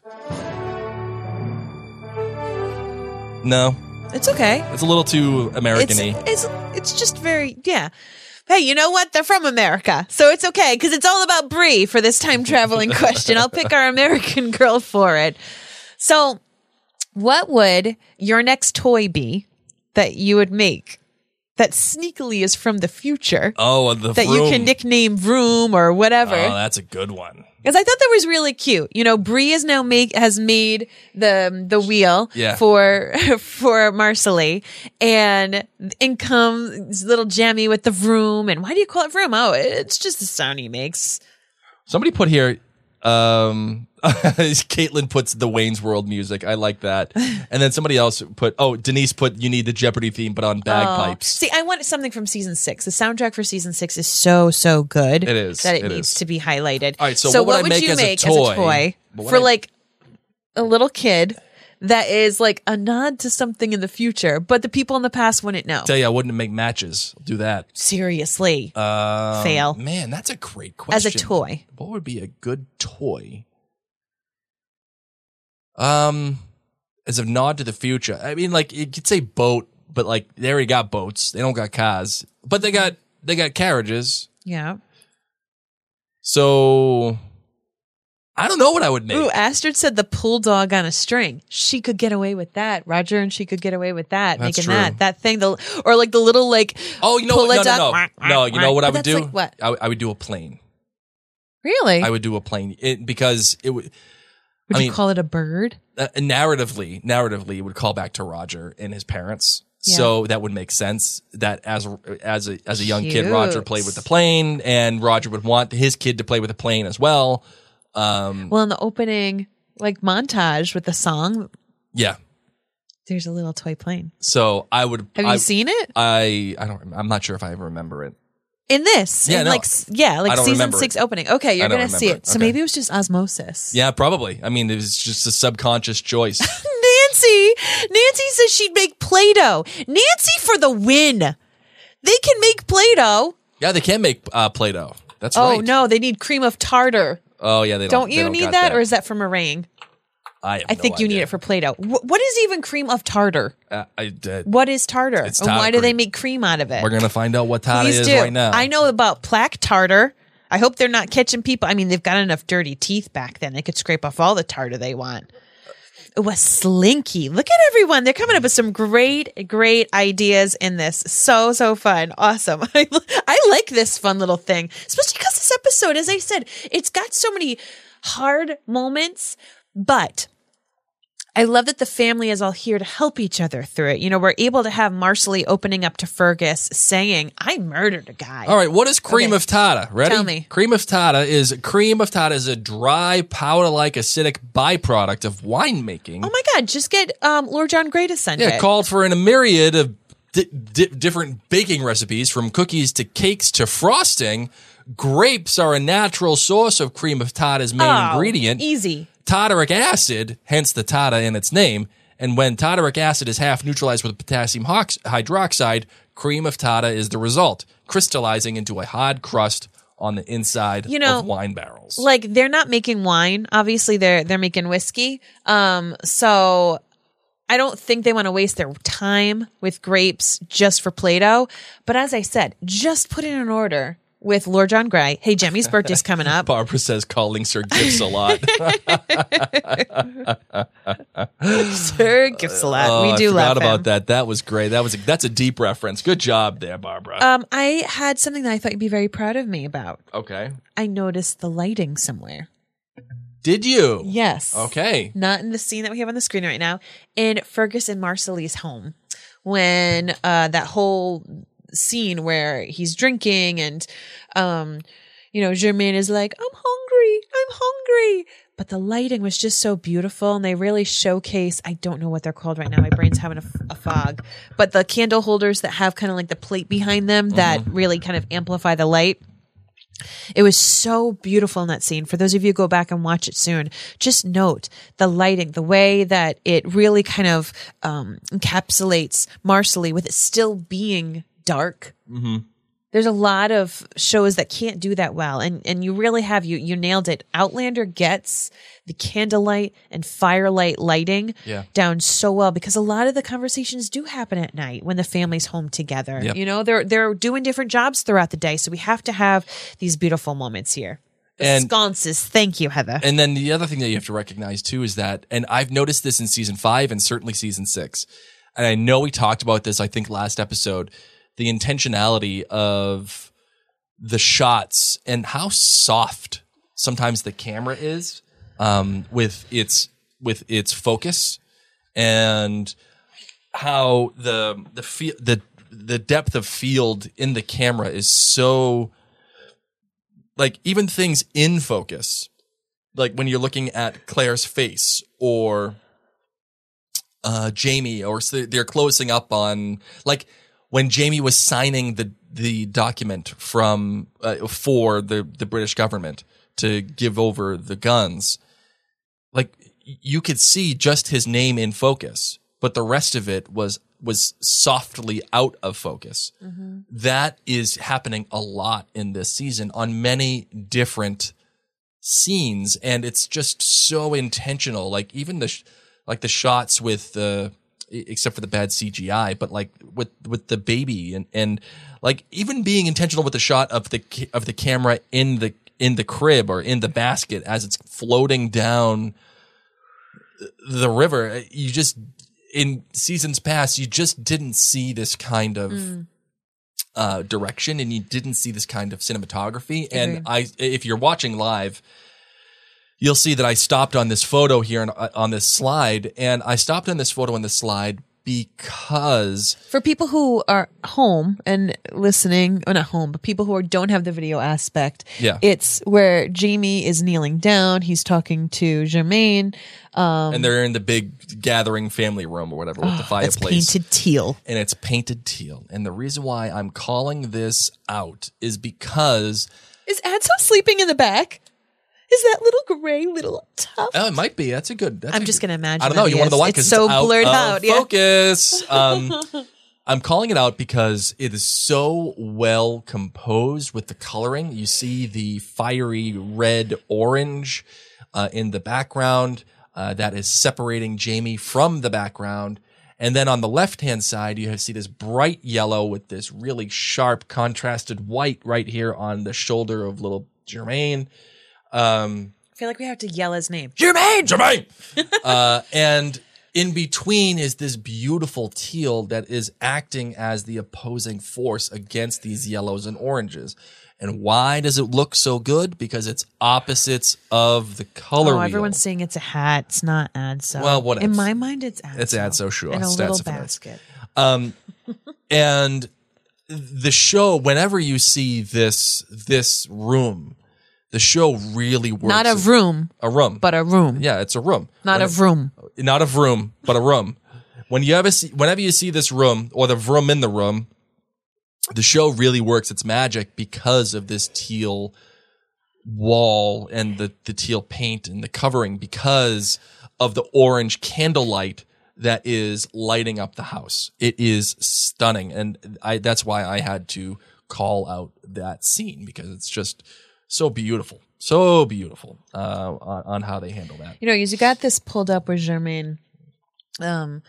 No, It's okay. it's a little too It's, American-y. it's it's just very yeah. Hey, you know what? They're from America, so it's okay because it's all about Brie for this time traveling question. I'll pick our American girl for it. So, what would your next toy be that you would make that sneakily is from the future Oh, the that you can Vroom. nickname Vroom or whatever? Oh, that's a good one. Because I thought that was really cute. You know, Brie is now make has made the the wheel Yeah. for for Marcelly, and in comes little Jemmy with the Vroom. And why do you call it Vroom? Oh, it's just the sound he makes. Somebody put here. Um, Caitlin puts the Wayne's World music. I like that. And then somebody else put. Oh, Denise put. You need the Jeopardy theme, but on bagpipes. See, I want something from season six. The soundtrack for season six is so so good. It is. that it, It needs is. to be highlighted. All right, so what would I would make you as a make toy? as a toy What would for I- like a little kid? That is like a nod to something in the future, but the people in the past wouldn't know. Tell you, I wouldn't make matches. I'll do that. Seriously. Um, Fail. Man, that's a great question. As a toy. What would be a good toy? Um, as a nod to the future. I mean, like you could say boat, but like they already got boats. They don't got cars, but they got they got carriages. Yeah. So I don't know what I would make. Ooh, Astrid said the pull dog on a string. She could get away with that. Roger and she could get away with that, That's making true. that that thing. The or like the little like. oh, you know pull what? it No, no, dog. no. No, you know what I would That's do? like what? I, I would do a plane. Really? I would do a plane it, because it would. Would I you mean, call it a bird? uh, narratively, narratively, it would call back to Roger and his parents. Yeah. So that would make sense that as as a as a young kid, Cute. Roger played with the plane, and Roger would want his kid to play with the plane as well. Um, Well, in the opening like montage with the song, yeah. there's a little toy plane. So I would. Have I, you seen it? I I don't. I'm not sure if I ever remember it. In this, Yeah, in no. like s- yeah, I like don't season remember six it. opening. Okay, you're I don't gonna see remember it. it. So Okay. maybe it was just osmosis. Yeah, probably. I mean, it was just a subconscious choice. Nancy, Nancy says she'd make Play-Doh. Nancy for the win. They can make Play-Doh. Yeah, they can make uh, Play-Doh. That's Oh right. no, they need cream of tartar. Oh yeah, they don't. Don't they you don't need got that, or is that for meringue? I, have I no think you need idea. it for Play-Doh. Wh- what is even cream of tartar? Uh, I did. What is tartar? It's and tartar why do they cream. make cream out of it? We're gonna find out what Tata Please is do. right now. I know about plaque tartar. I hope they're not catching people. I mean, they've got enough dirty teeth back then. They could scrape off all the tartar they want. It was slinky. Look at everyone. They're coming up with some great, great ideas in this. So, so fun. Awesome. I, I like this fun little thing, especially because this episode, as I said, it's got so many hard moments, but I love that the family is all here to help each other through it. You know, we're able to have Marcelly opening up to Fergus saying, I murdered a guy. All right, what is cream Okay. of Tata? Ready? Tell me. Cream of Tata is cream of Tata is a dry, powder-like acidic byproduct of winemaking. Oh my God, just get um, Lord John Grey to send yeah, it. called for in a myriad of di- di- different baking recipes, from cookies to cakes to frosting. Grapes are a natural source of cream of Tata's main Oh, ingredient. Easy. Tartaric acid, hence the Tata in its name. And when tartaric acid is half neutralized with potassium hox- hydroxide, cream of Tata is the result, crystallizing into a hard crust on the inside You know, of wine barrels. Like, they're not making wine. Obviously, they're they're making whiskey. Um, so I don't think they want to waste their time with grapes just for Play-Doh. But as I said, just put in an order with Lord John Grey. Hey, Jemmy's birthday's coming up. Barbara says calling Sir gifts a lot. Sir gifts a lot. Oh, we do I love forgot him. about that. That was great. That was a, that's a deep reference. Good job there, Barbara. Um, I had something that I thought you'd be very proud of me about. okay. I noticed the lighting somewhere. Did you? Yes. Okay. Not in the scene that we have on the screen right now. In Fergus and Marcelly's home, when uh, that whole scene where he's drinking and, um, you know, Germaine is like, I'm hungry, I'm hungry. But the lighting was just so beautiful, and they really showcase, I don't know what they're called right now. My brain's having a, a fog. But the candle holders that have kind of like the plate behind them that really kind of amplify the light. It was so beautiful in that scene. For those of you who go back and watch it soon, just note the lighting, the way that it really kind of um, encapsulates Marcelly with it still being dark. Mm-hmm. There's a lot of shows that can't do that well, and and you really have you you nailed it. Outlander gets the candlelight and firelight lighting Yeah. down so well, because a lot of the conversations do happen at night when the family's home together. Yep. You know, they're they're doing different jobs throughout the day, so we have to have these beautiful moments here. The And- sconces, thank you, Heather. And then the other thing that you have to recognize too is that, and I've noticed this in season five and certainly season six, and I know we talked about this, I think, last episode, the intentionality of the shots and how soft sometimes the camera is um, with its with its focus, and how the the fe- the the depth of field in the camera is so, like, even things in focus, like when you're looking at Claire's face or uh, Jamie, or so they're closing up on, like when Jamie was signing the the document from uh, for the the British government to give over the guns, like you could see just his name in focus, but the rest of it was was softly out of focus. Mm-hmm. That is happening a lot in this season on many different scenes, and it's just so intentional. Like even the sh- like the shots with the, except for the bad C G I, but like with with the baby, and and like even being intentional with the shot of the ca- of the camera in the in the crib or in the basket as it's floating down the river. You just, in seasons past, you just didn't see this kind of mm. uh, direction, and you didn't see this kind of cinematography. Agreed. And I, if you're watching live, you'll see that I stopped on this photo here on, on this slide, and I stopped on this photo on this slide because for people who are home and listening, or not home, but people who are, don't have the video aspect, yeah. it's where Jamie is kneeling down. He's talking to Jermaine. Um, and they're in the big gathering family room or whatever with oh, the fireplace. It's painted teal. And it's painted teal. And the reason why I'm calling this out is because... Is Adso sleeping in the back? Is that little gray little tuft? Oh, it might be. That's a good. That's I'm a just good, going to imagine. I don't know. You want to know why? It's so it's blurred out, out. Yeah. Focus. Um, I'm calling it out because it is so well composed with the coloring. You see the fiery red orange uh, in the background uh, that is separating Jamie from the background. And then on the left-hand side, you see this bright yellow with this really sharp contrasted white right here on the shoulder of little Jermaine. Um, I feel like we have to yell his name. Jermaine! Jermaine! uh, and in between is this beautiful teal that is acting as the opposing force against these yellows and oranges. And why does it look so good? Because it's opposites of the color Oh, wheel. everyone's saying it's a hat. It's not Adso. Well, whatever. In my mind, it's Adso. It's Adso, sure. In a Stats little of it. basket. Um, and the show, whenever you see this this room, the show really works. Not a room. A room. But a room. Yeah, it's a room. Not when a room. It, not a room, but a room. When you ever see, whenever you see this room or the room in the room, the show really works its magic because of this teal wall and the, the teal paint and the covering, because of the orange candlelight that is lighting up the house. It is stunning. And I, that's why I had to call out that scene, because it's just so beautiful. So beautiful uh, on, on how they handle that. You know, you got this pulled up with Jermaine. Um,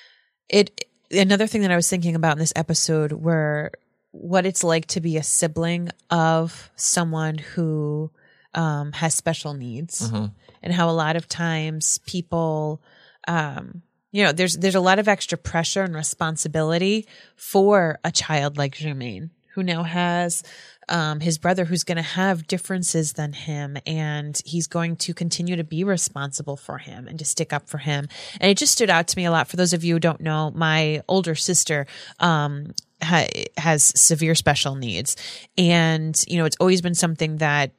it another thing that I was thinking about in this episode were what it's like to be a sibling of someone who um, has special needs, Mm-hmm. and how a lot of times people, um, you know, there's there's a lot of extra pressure and responsibility for a child like Jermaine, who now has um, his brother who's going to have differences than him, and he's going to continue to be responsible for him and to stick up for him. And it just stood out to me a lot. For those of you who don't know, my older sister um, ha- has severe special needs. And, you know, it's always been something that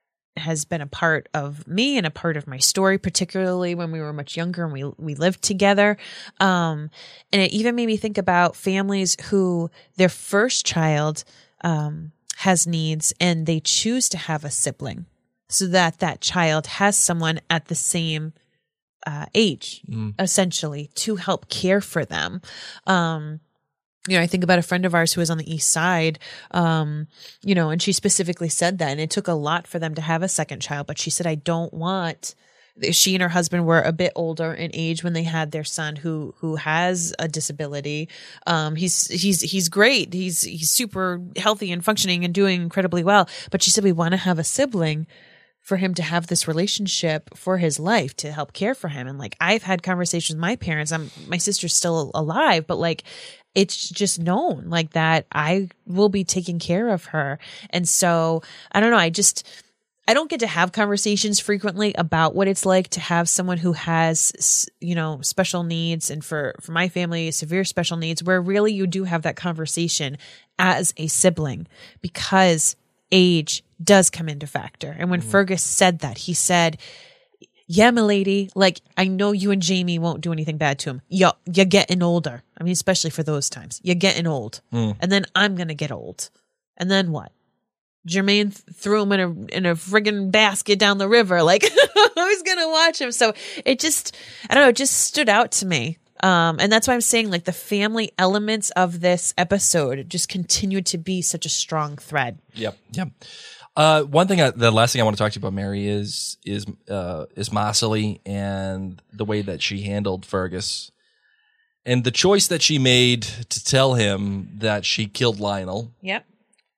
has been a part of me and a part of my story, particularly when we were much younger and we we lived together. Um, and it even made me think about families who their first child um, has needs and they choose to have a sibling so that that child has someone at the same uh, age, mm. essentially, to help care for them. Um, You know, I think about a friend of ours who was on the East Side, um, you know, and she specifically said that. And it took a lot for them to have a second child. But she said, I don't want, she and her husband were a bit older in age when they had their son who who has a disability. Um, he's he's he's great. He's he's super healthy and functioning and doing incredibly well. But she said, we want to have a sibling for him to have this relationship for his life, to help care for him. And like, I've had conversations with my parents. I'm, my sister's still alive, but like, it's just known like that I will be taking care of her. And so I don't know. I just, I don't get to have conversations frequently about what it's like to have someone who has, you know, special needs. And for, for my family, severe special needs, where really you do have that conversation as a sibling, because age does come into factor. And when mm-hmm. Fergus said that, he said, yeah, milady, like, I know you and Jamie won't do anything bad to him. You're, you're getting older. I mean, especially for those times. You're getting old. Mm. And then I'm going to get old. And then what? Jermaine th- threw him in a in a friggin' basket down the river. Like, who's going to watch him? So it just, I don't know, it just stood out to me. Um, and that's why I'm saying, like, the family elements of this episode just continued to be such a strong thread. Yep, yep. Uh, one thing, I, the last thing I want to talk to you about, Mary, is is uh, is Mossely and the way that she handled Fergus, and the choice that she made to tell him that she killed Lionel. Yep.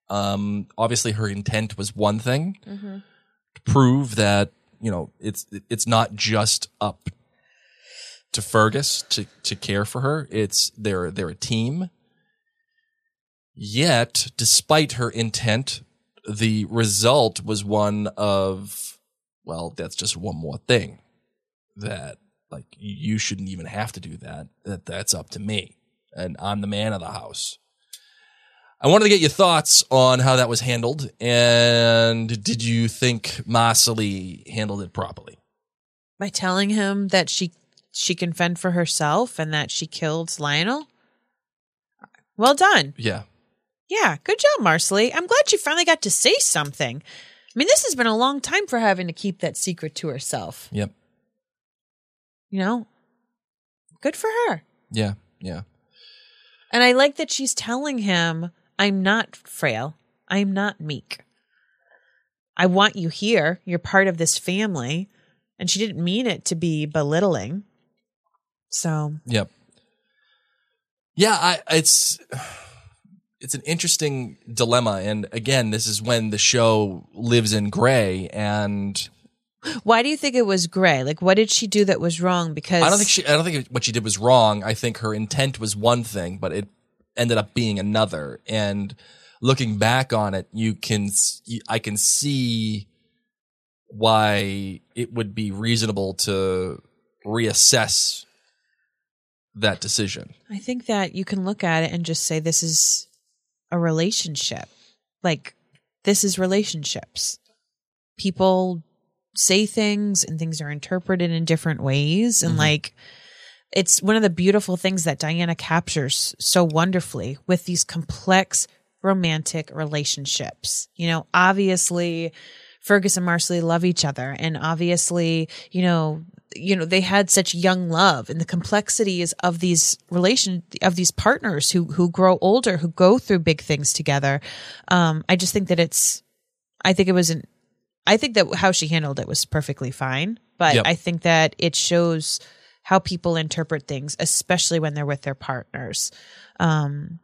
Um, obviously, her intent was one thing Mm-hmm. to prove that you know it's it's not just up to Fergus to to care for her. It's they're they're a team. Yet, despite her intent, the result was one of, well, that's just one more thing that, like, you shouldn't even have to do that. That that's up to me, and I'm the man of the house. I wanted to get your thoughts on how that was handled, and did you think Marcelly handled it properly? By telling him that she she can fend for herself and that she killed Lionel. Well done. Yeah. Yeah, good job, Marcelly. I'm glad she finally got to say something. I mean, this has been a long time for having to keep that secret to herself. Yep. You know, good for her. Yeah. Yeah. And I like that she's telling him, I'm not frail. I'm not meek. I want you here. You're part of this family. And she didn't mean it to be belittling. So. Yep. Yeah, I, it's it's an interesting dilemma. And again, this is when the show lives in gray. And why do you think it was gray? Like, what did she do that was wrong? Because I don't think she, I don't think what she did was wrong. I think her intent was one thing, but it ended up being another. And looking back on it, you can, I can see why it would be reasonable to reassess that decision. I think that you can look at it and just say, this is a relationship. Like, this is relationships. People say things and things are interpreted in different ways. And mm-hmm. like, it's one of the beautiful things that Diana captures so wonderfully with these complex romantic relationships. You know, obviously Fergus and Marcelly love each other, and obviously, you know, you know, they had such young love, and the complexities of these relation of these partners who who grow older, who go through big things together. Um, I just think that it's, I think it was an, I think that how she handled it was perfectly fine, but yep. I think that it shows how people interpret things, especially when they're with their partners. Um,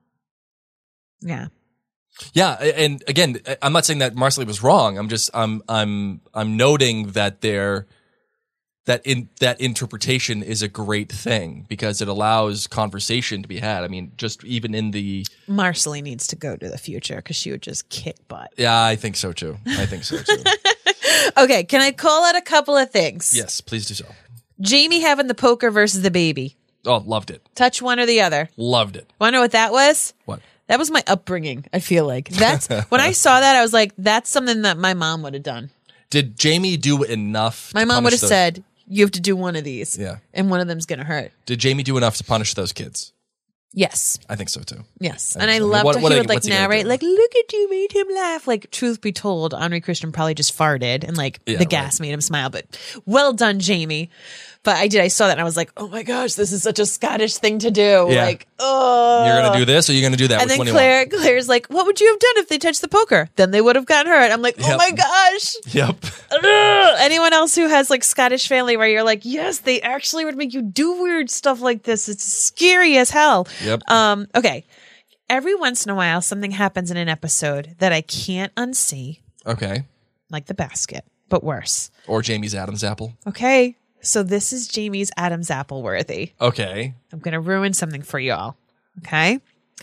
yeah. Yeah, and again, I'm not saying that Marcelly was wrong. I'm just I'm I'm I'm noting that there that in that interpretation is a great thing because it allows conversation to be had. I mean, just even in the Marcelly needs to go to the future because she would just kick butt. Yeah, I think so too. I think so too. Okay, can I call out a couple of things? Yes, please do so. Jamie having the poker versus the baby. Oh, loved it. Touch one or the other. Loved it. Want to know what that was? What? That was my upbringing, I feel like. That's when I saw that, I was like, that's something that my mom would have done. Did Jamie do enough? My mom would have the- said, you have to do one of these. Yeah. And one of them's going to hurt. Did Jamie do enough to punish those kids? Yes. I think so too. Yes. I and I so. loved what, how what he are, would like he narrate, like, look at you, made him laugh. Like, truth be told, Henri Christian probably just farted and like yeah, the gas right. made him smile. But well done, Jamie. But I did, I saw that and I was like, oh my gosh, this is such a Scottish thing to do. Yeah. Like, oh. You're going to do this or you're going to do that? And Which then one Claire, Claire's like, what would you have done if they touched the poker? Then they would have gotten hurt. I'm like, oh Yep. my gosh. Yep. Ugh. Anyone else who has like Scottish family where you're like, yes, they actually would make you do weird stuff like this. It's scary as hell. Yep. Um, okay. Every once in a while, something happens in an episode that I can't unsee. Okay. Like the basket, but worse. Or Jamie's Adam's apple. Okay. So this is Jamie's Adam's apple worthy. Okay. I'm going to ruin something for y'all. Okay.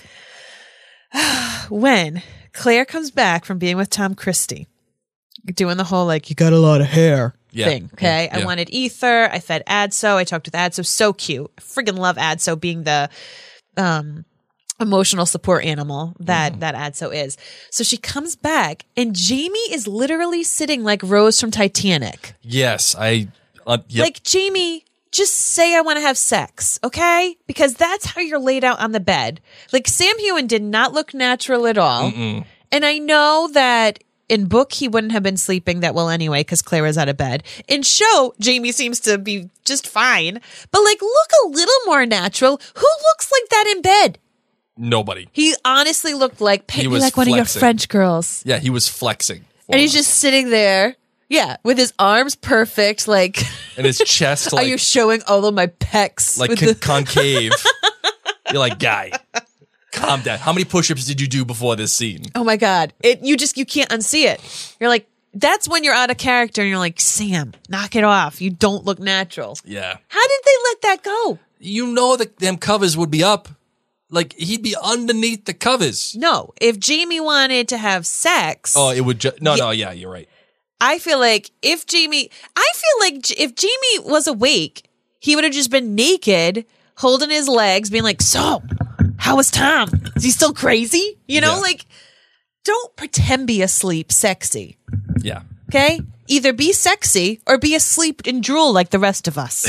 When Claire comes back from being with Tom Christie, doing the whole like, you got a lot of hair yeah. thing. Okay. Yeah. I wanted ether. I fed Adso. I talked with Adso. So cute. I friggin' love Adso being the, um, emotional support animal that mm. that Adso is. So she comes back and Jamie is literally sitting like Rose from Titanic. Yes, I uh, yep. Like, Jamie, just say I want to have sex, okay? Because that's how you're laid out on the bed. Like, Sam Heughan did not look natural at all. Mm-mm. And I know that in book he wouldn't have been sleeping that well anyway because Claire was out of bed. In show, Jamie seems to be just fine. But like, look a little more natural. Who looks like that in bed? Nobody. He honestly looked like paint me like flexing. one of your French girls. Yeah, he was flexing. And he's just sitting there, yeah, with his arms perfect, like. And his chest, like. Are you showing all of my pecs? Like with con- the- concave. You're like, guy. Calm down. How many push-ups did you do before this scene? Oh my God. It you just you can't unsee it. You're like, that's when you're out of character and you're like, Sam, knock it off. You don't look natural. Yeah. How did they let that go? You know that them covers would be up. Like, he'd be underneath the covers. No. If Jamie wanted to have sex, Oh, it would just... No, no, yeah, you're right. I feel like if Jamie, I feel like J- if Jamie was awake, he would have just been naked, holding his legs, being like, so, how was Tom? Is he still crazy? You know, Yeah. like, don't pretend be asleep sexy. Yeah. Okay? Either be sexy or be asleep and drool like the rest of us.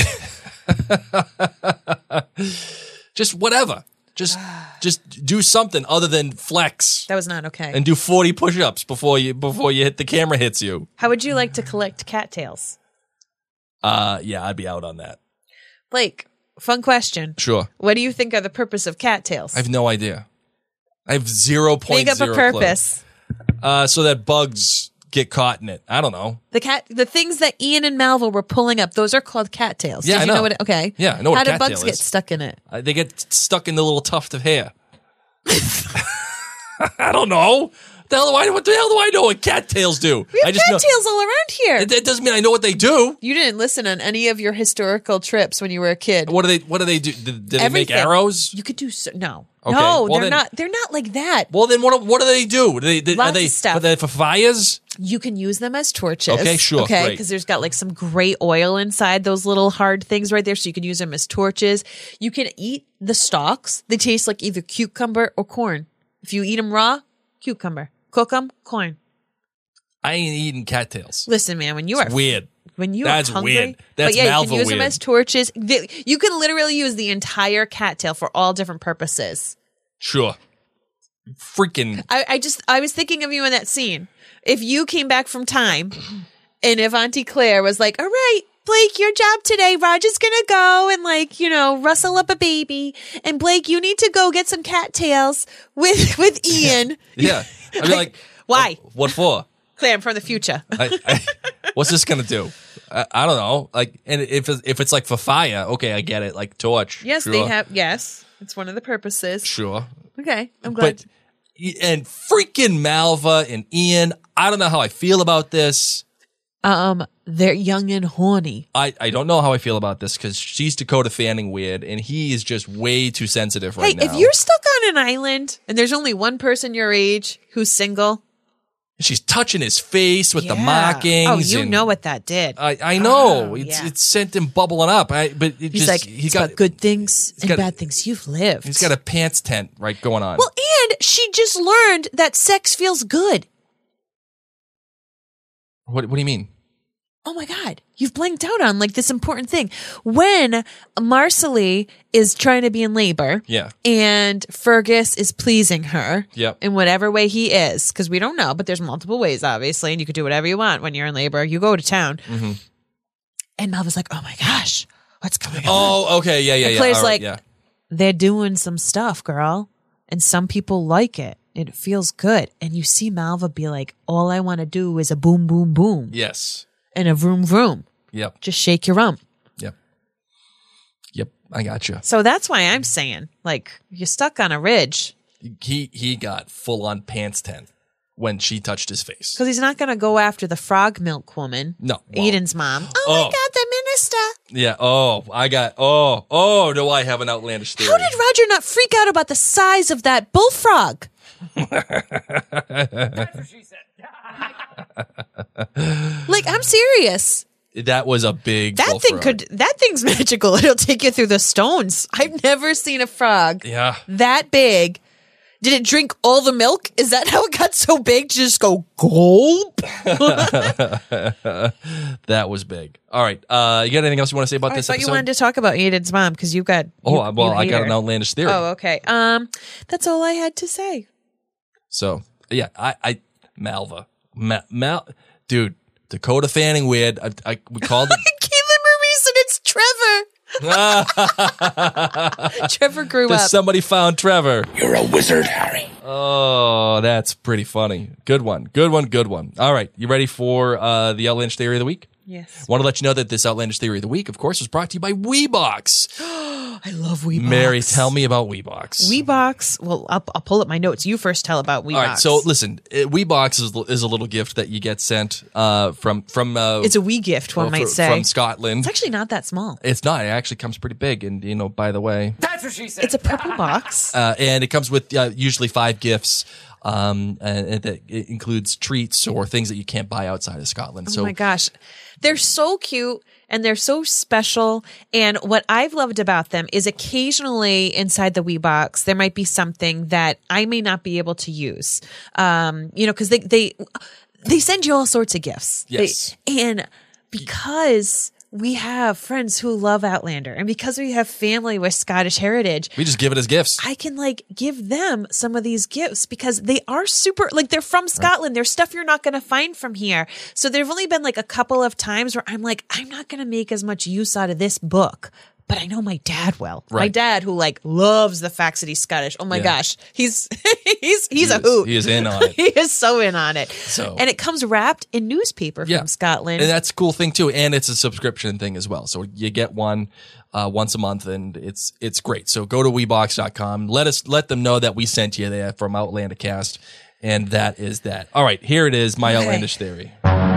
Just whatever. Just just do something other than flex That was not okay. and do forty push-ups before you before you hit the camera hits you. How would you like to collect cattails? Uh, yeah, I'd be out on that. Blake, fun question. Sure. What do you think are the purpose of cattails? I have no idea. I have zero point Make up a zero purpose. clue. Uh, so that bugs get caught in it. I don't know. The cat, the things that Ian and Malva were pulling up, those are called cattails. Yeah, Did I you know. know what? It, okay. Yeah, I know what How a do cattail bugs get is. stuck in it? Uh, they get stuck in the little tuft of hair. I don't know. The hell do I, what the hell do I know what cattails do? We have I just know. cattails all around here. It, it doesn't mean I know what they do. You didn't listen on any of your historical trips when you were a kid. What do they? What do they do? Did, did they make Everything. arrows? You could do so, no, Okay, no. well they're then- not. They're not like that. Well, then what? What do they do? Do they, they, are Lots they? of stuff. Are they for fires? You can use them as torches. Okay, sure, Okay, great. because there's got like some great oil inside those little hard things right there, so you can use them as torches. You can eat the stalks. They taste like either cucumber or corn. If you eat them raw, cucumber. Cook them, corn. I ain't eating cattails. Listen, man, when you It's are weird. when you That's are hungry, weird. That's but yeah, you Malva can use them weird. as torches. The- You can literally use the entire cattail for all different purposes. Sure. Freaking. I, I just I was thinking of you in that scene. If you came back from time, and if Auntie Claire was like, "All right, Blake, your job today. Roger's gonna go and like you know rustle up a baby, and Blake, you need to go get some cattails with with Ian." Yeah. I'd be like, Why? What for? Claire, I'm from the future. I, I, what's this gonna do? I, I don't know. Like, and if it's, if it's like for fire, okay, I get it. Like torch. Yes, sure, they have. Yes, it's one of the purposes. Sure. Okay, I'm glad. But and freaking Malva and Ian, I don't know how I feel about this. Um, they're young and horny. I, I don't know how I feel about this because she's Dakota Fanning weird and he is just way too sensitive right Hey, now. if you're stuck on an island and there's only one person your age who's single, She's touching his face with the yeah. markings. Oh, you and know what that did. I, I know. Oh, it's yeah. it's sent him bubbling up. I, but it He's just like, he it's got about good things and got- bad things you've lived. he's got a pants tent right going on. Well, and she just learned that sex feels good. what what do you mean? Oh my God, you've blanked out on like this important thing. When Marcelly is trying to be in labor, Yeah. and Fergus is pleasing her, Yep. in whatever way he is, because we don't know, but there's multiple ways, obviously, and you could do whatever you want when you're in labor. You go to town, Mm-hmm. and Melva's like, "Oh my gosh, what's going on?" Oh, okay, yeah, yeah, And yeah. Claire's All right, like, yeah. "They're doing some stuff, girl, and some people like it. It feels good." And you see Malva be like, "All I want to do is a boom, boom, boom, Yes. and a vroom, vroom. Yep. Just shake your rump." Yep. Yep. I got you. So that's why I'm saying, like, you're stuck on a ridge He he got full on pants tent when she touched his face. because he's not going to go after the frog milk woman, No. well, Eden's mom. Oh, Oh. my God, the minister. Yeah. Oh, I got. Oh, oh. Do I have an outlandish theory? How did Roger not freak out about the size of that bullfrog? Like, I'm serious. that was a big. That thing bullfrog. could, that thing's magical. It'll take you through the stones. I've never seen a frog Yeah. that big. Did it drink all the milk? Is that how it got so big to just go gulp? That was big. All right. Uh, you got anything else you want to say about I this thought you episode? wanted to talk about Eden's mom because you've got. oh, you- well, you I hate got her. an outlandish theory. Oh, okay. Um, that's all I had to say. So yeah, I, I Malva, Ma, Mal, dude, Dakota Fanning weird. I, I we called it. Caitlin Maurice and it's Trevor. Trevor grew Just up. somebody found Trevor. You're a wizard, Harry. Oh, that's pretty funny. Good one. Good one. Good one. All right. You ready for uh, the outlandish theory of the week? Yes. Want to let you know that this outlandish theory of the week, of course, was brought to you by Weebox. I love Weebox. Mary, tell me about Weebox. Weebox. Well, I'll, I'll pull up my notes. You first tell about Weebox. All right, so listen, uh, Weebox is, is a little gift that you get sent uh, from from. Uh, it's a wee gift, one well, might fr- say. from Scotland. It's actually not that small. It's not. It actually comes pretty big, and you know, by the way, That's what she said. It's a purple box. uh, and it comes with uh, usually five gifts. Um, and, and that it includes treats or things that you can't buy outside of Scotland. Oh so my gosh. They're so cute and they're so special. And what I've loved about them is occasionally inside the Weebox, there might be something that I may not be able to use. Um, you know, cause they, they, they send you all sorts of gifts. Yes. They, and because we have friends who love Outlander and because we have family with Scottish heritage, we just give it as gifts. I can like give them some of these gifts because they are super, like they're from Scotland. There's stuff you're not going to find from here. So there've only been like a couple of times where I'm like, I'm not going to make as much use out of this book. But I know my dad will. Right. My dad, who like loves the facts that he's Scottish. Oh my Yeah. gosh, he's he's he's He a is- hoot. he is in on it. He is so in on it. So- and it comes wrapped in newspaper Yeah. from Scotland. And that's a cool thing too. And it's a subscription thing as well. So you get one uh, once a month and it's it's great. So go to weebox dot com. Let us let them know that we sent you there from Outlander Cast. And that is that. All right, here it is, my Okay. outlandish theory.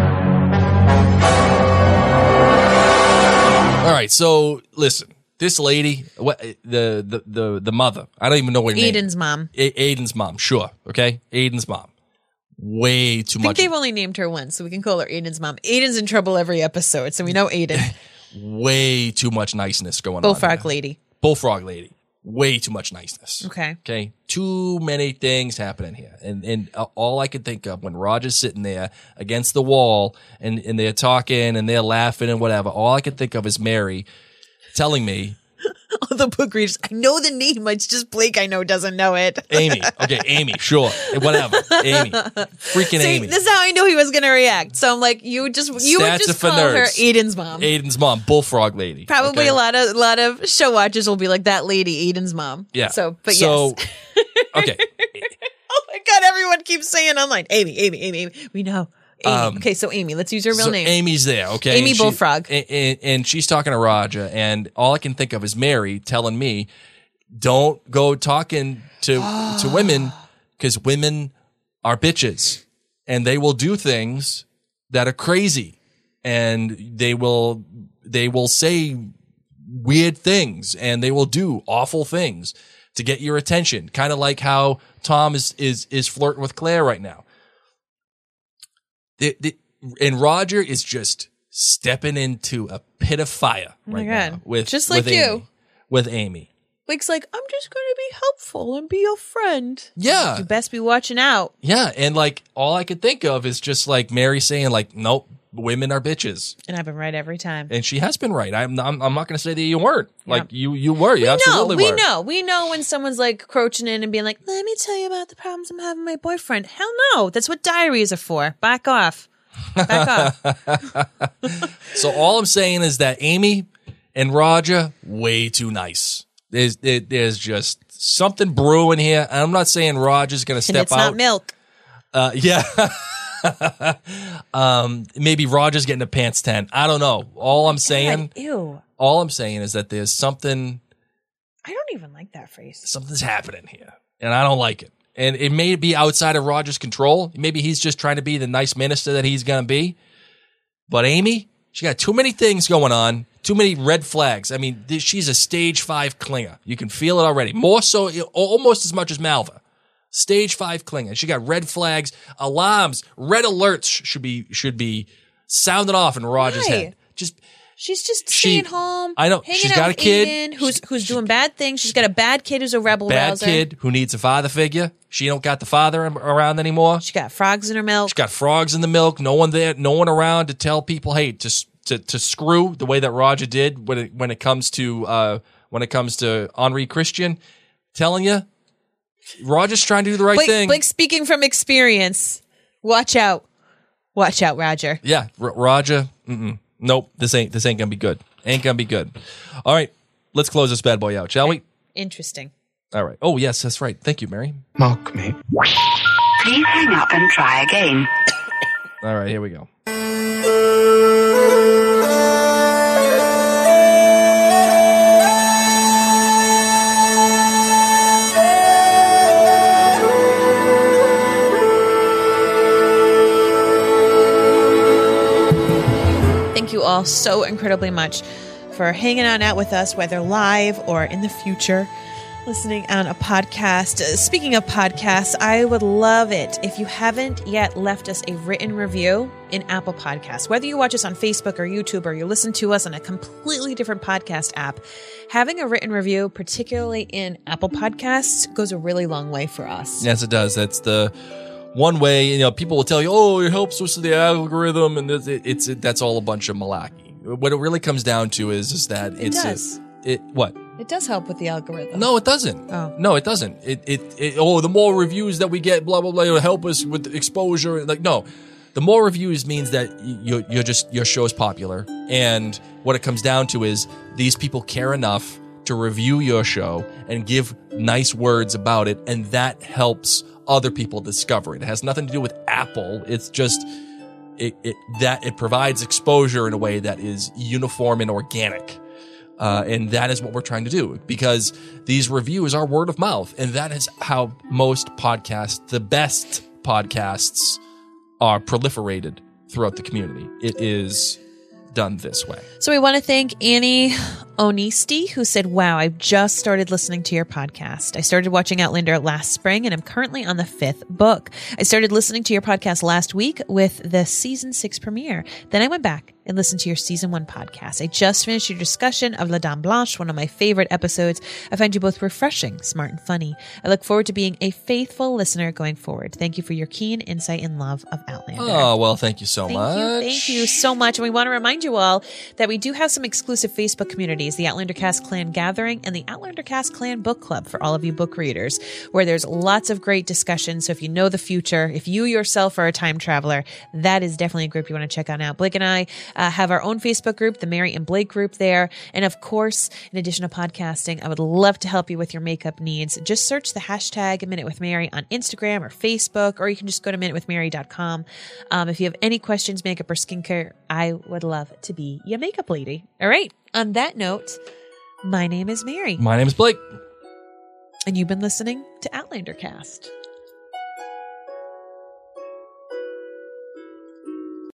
All right, so listen. This lady, what the the the the mother? I don't even know what her name. Aiden's mom. A- Aiden's mom, sure, okay. Aiden's mom, way too I think much. they've only named her once, so we can call her Aiden's mom. Aiden's in trouble every episode, so we know Aiden. Way too much niceness going on. Bullfrog here. lady. Bullfrog lady. Way too much niceness. Okay. Okay. Too many things happening here, and and uh, all I could think of when Roger's sitting there against the wall and and they're talking and they're laughing and whatever. All I could think of is Mary telling me. All the book readers. I know the name. It's just Blake I know doesn't know it. Amy. Okay, Amy, sure. Whatever. Amy. Freaking See, Amy. this is how I knew he was going to react. So I'm like, you would just you would Stats just for call her nerds. Aiden's mom. Aiden's mom, Bullfrog lady. Probably okay? a lot of a lot of show watchers will be like that lady, Aiden's mom. Yeah. So, but so, yes. okay. Oh my God! Everyone keeps saying online, Amy, Amy, Amy, Amy. We know. Amy. Um, okay, so Amy, let's use her real So name. Amy's there, okay? Amy And she- Bullfrog. and, and, and she's talking to Roger, and all I can think of is Mary telling me, don't go talking to to women because women are bitches and they will do things that are crazy and they will they will say weird things and they will do awful things to get your attention, kind of like how Tom is is is flirting with Claire right now. The, the, and Roger is just stepping into a pit of fire Oh my right God. now with Just with like Amy, you. with Amy. Blake's like, I'm just going to be helpful and be your friend. Yeah, You best be watching out. yeah, and like all I could think of is just like Mary saying like, nope, women are bitches, And I've been right every time. and she has been right. I'm I'm, I'm not going to say that you weren't. Like you you were. You No, absolutely we were. know. We know when someone's like crouching in and being like, let me tell you about the problems I'm having with my boyfriend. Hell no. That's what diaries are for. Back off. Back off. So all I'm saying is that Amy and Roger way too nice. There's there, there's just something brewing here. I'm not saying Roger's going to And step it's out. not milk. Uh, yeah. um, maybe Roger's getting a pants ten. I don't know. All I'm saying, God, ew. all I'm saying is that there's something, I don't even like that phrase. something's happening here, and I don't like it. And it may be outside of Roger's control. Maybe he's just trying to be the nice minister that he's going to be. But Amy, she got too many things going on, too many red flags. I mean, this, she's a stage five clinger. You can feel it already. More so, almost as much as Malva. Stage five clinger. She got red flags, alarms, red alerts should be should be sounded off in Roger's Why? head. Just She's just She- staying home. I know. Hanging She's out got with a kid. Aiden, who's who's She- doing bad things. She's got a bad kid who's a rebel bad rouser. kid who needs a father figure. She don't got the father am- around anymore. She got frogs in her milk. She's got frogs in the milk. No one there. No one around to tell people, hey, to s- to to screw the way that Roger did when it when it comes to uh when it comes to Henri Christian. Telling you, Roger's trying to do the right Blake, thing. Blake speaking from experience. Watch out. Watch out, Roger. Yeah, R- Roger. Mm-mm. Nope. This ain't this ain't gonna be good. Ain't gonna be good. All right, let's close this bad boy out, shall we? Interesting. All right. Oh yes, that's right. Thank you, Mary. Mock me. Please hang up and try again. All right, here we go. all so incredibly much for hanging on out with us, whether live or in the future, listening on a podcast. Uh, speaking of podcasts, I would love it if you haven't yet left us a written review in Apple Podcasts. Whether you watch us on Facebook or YouTube, or you listen to us on a completely different podcast app, having a written review, particularly in Apple Podcasts, goes a really long way for us. Yes, it does. That's the one way. You know, people will tell you, "Oh, it helps us with the algorithm," and it's, it's it, that's all a bunch of malarkey. What it really comes down to is is that It it's does. A, it what. It does help with the algorithm. No, it doesn't. Oh. No, it doesn't. It, it, it, oh, the more reviews that we get, blah, blah, blah, it'll help us with exposure. Like, no, the more reviews means that you, you're just, your show's popular. And what it comes down to is these people care enough to review your show and give nice words about it. And that helps other people discover it. It has nothing to do with Apple. It's just, it, it, that it provides exposure in a way that is uniform and organic. Uh, and that is what we're trying to do, because these reviews are word of mouth. And that is how most podcasts, the best podcasts, are proliferated throughout the community. It is done this way. So we want to thank Annie Onisti, who said, wow, I've just started listening to your podcast. I started watching Outlander last spring, and I'm currently on the fifth book. I started listening to your podcast last week with the season six premiere. Then I went back and listened to your season one podcast. I just finished your discussion of La Dame Blanche, one of my favorite episodes. I find you both refreshing, smart, and funny. I look forward to being a faithful listener going forward. Thank you for your keen insight and love of Outlander. Oh, well, thank you so Thank much. you. Thank you so much. And we want to remind you all that we do have some exclusive Facebook communities, the Outlander Cast Clan Gathering and the Outlander Cast Clan Book Club for all of you book readers, where there's lots of great discussions. So if you know the future, if you yourself are a time traveler, that is definitely a group you want to check on out. Blake and I uh, have our own Facebook group, the Mary and Blake group there. And of course, in addition to podcasting, I would love to help you with your makeup needs. Just search the hashtag A Minute with Mary on Instagram or Facebook, or you can just go to minute with mary dot com. Um, if you have any questions, makeup or skincare, I would love to be your makeup lady. All right. On that note, my name is Mary. My name is Blake. And you've been listening to Outlander Cast.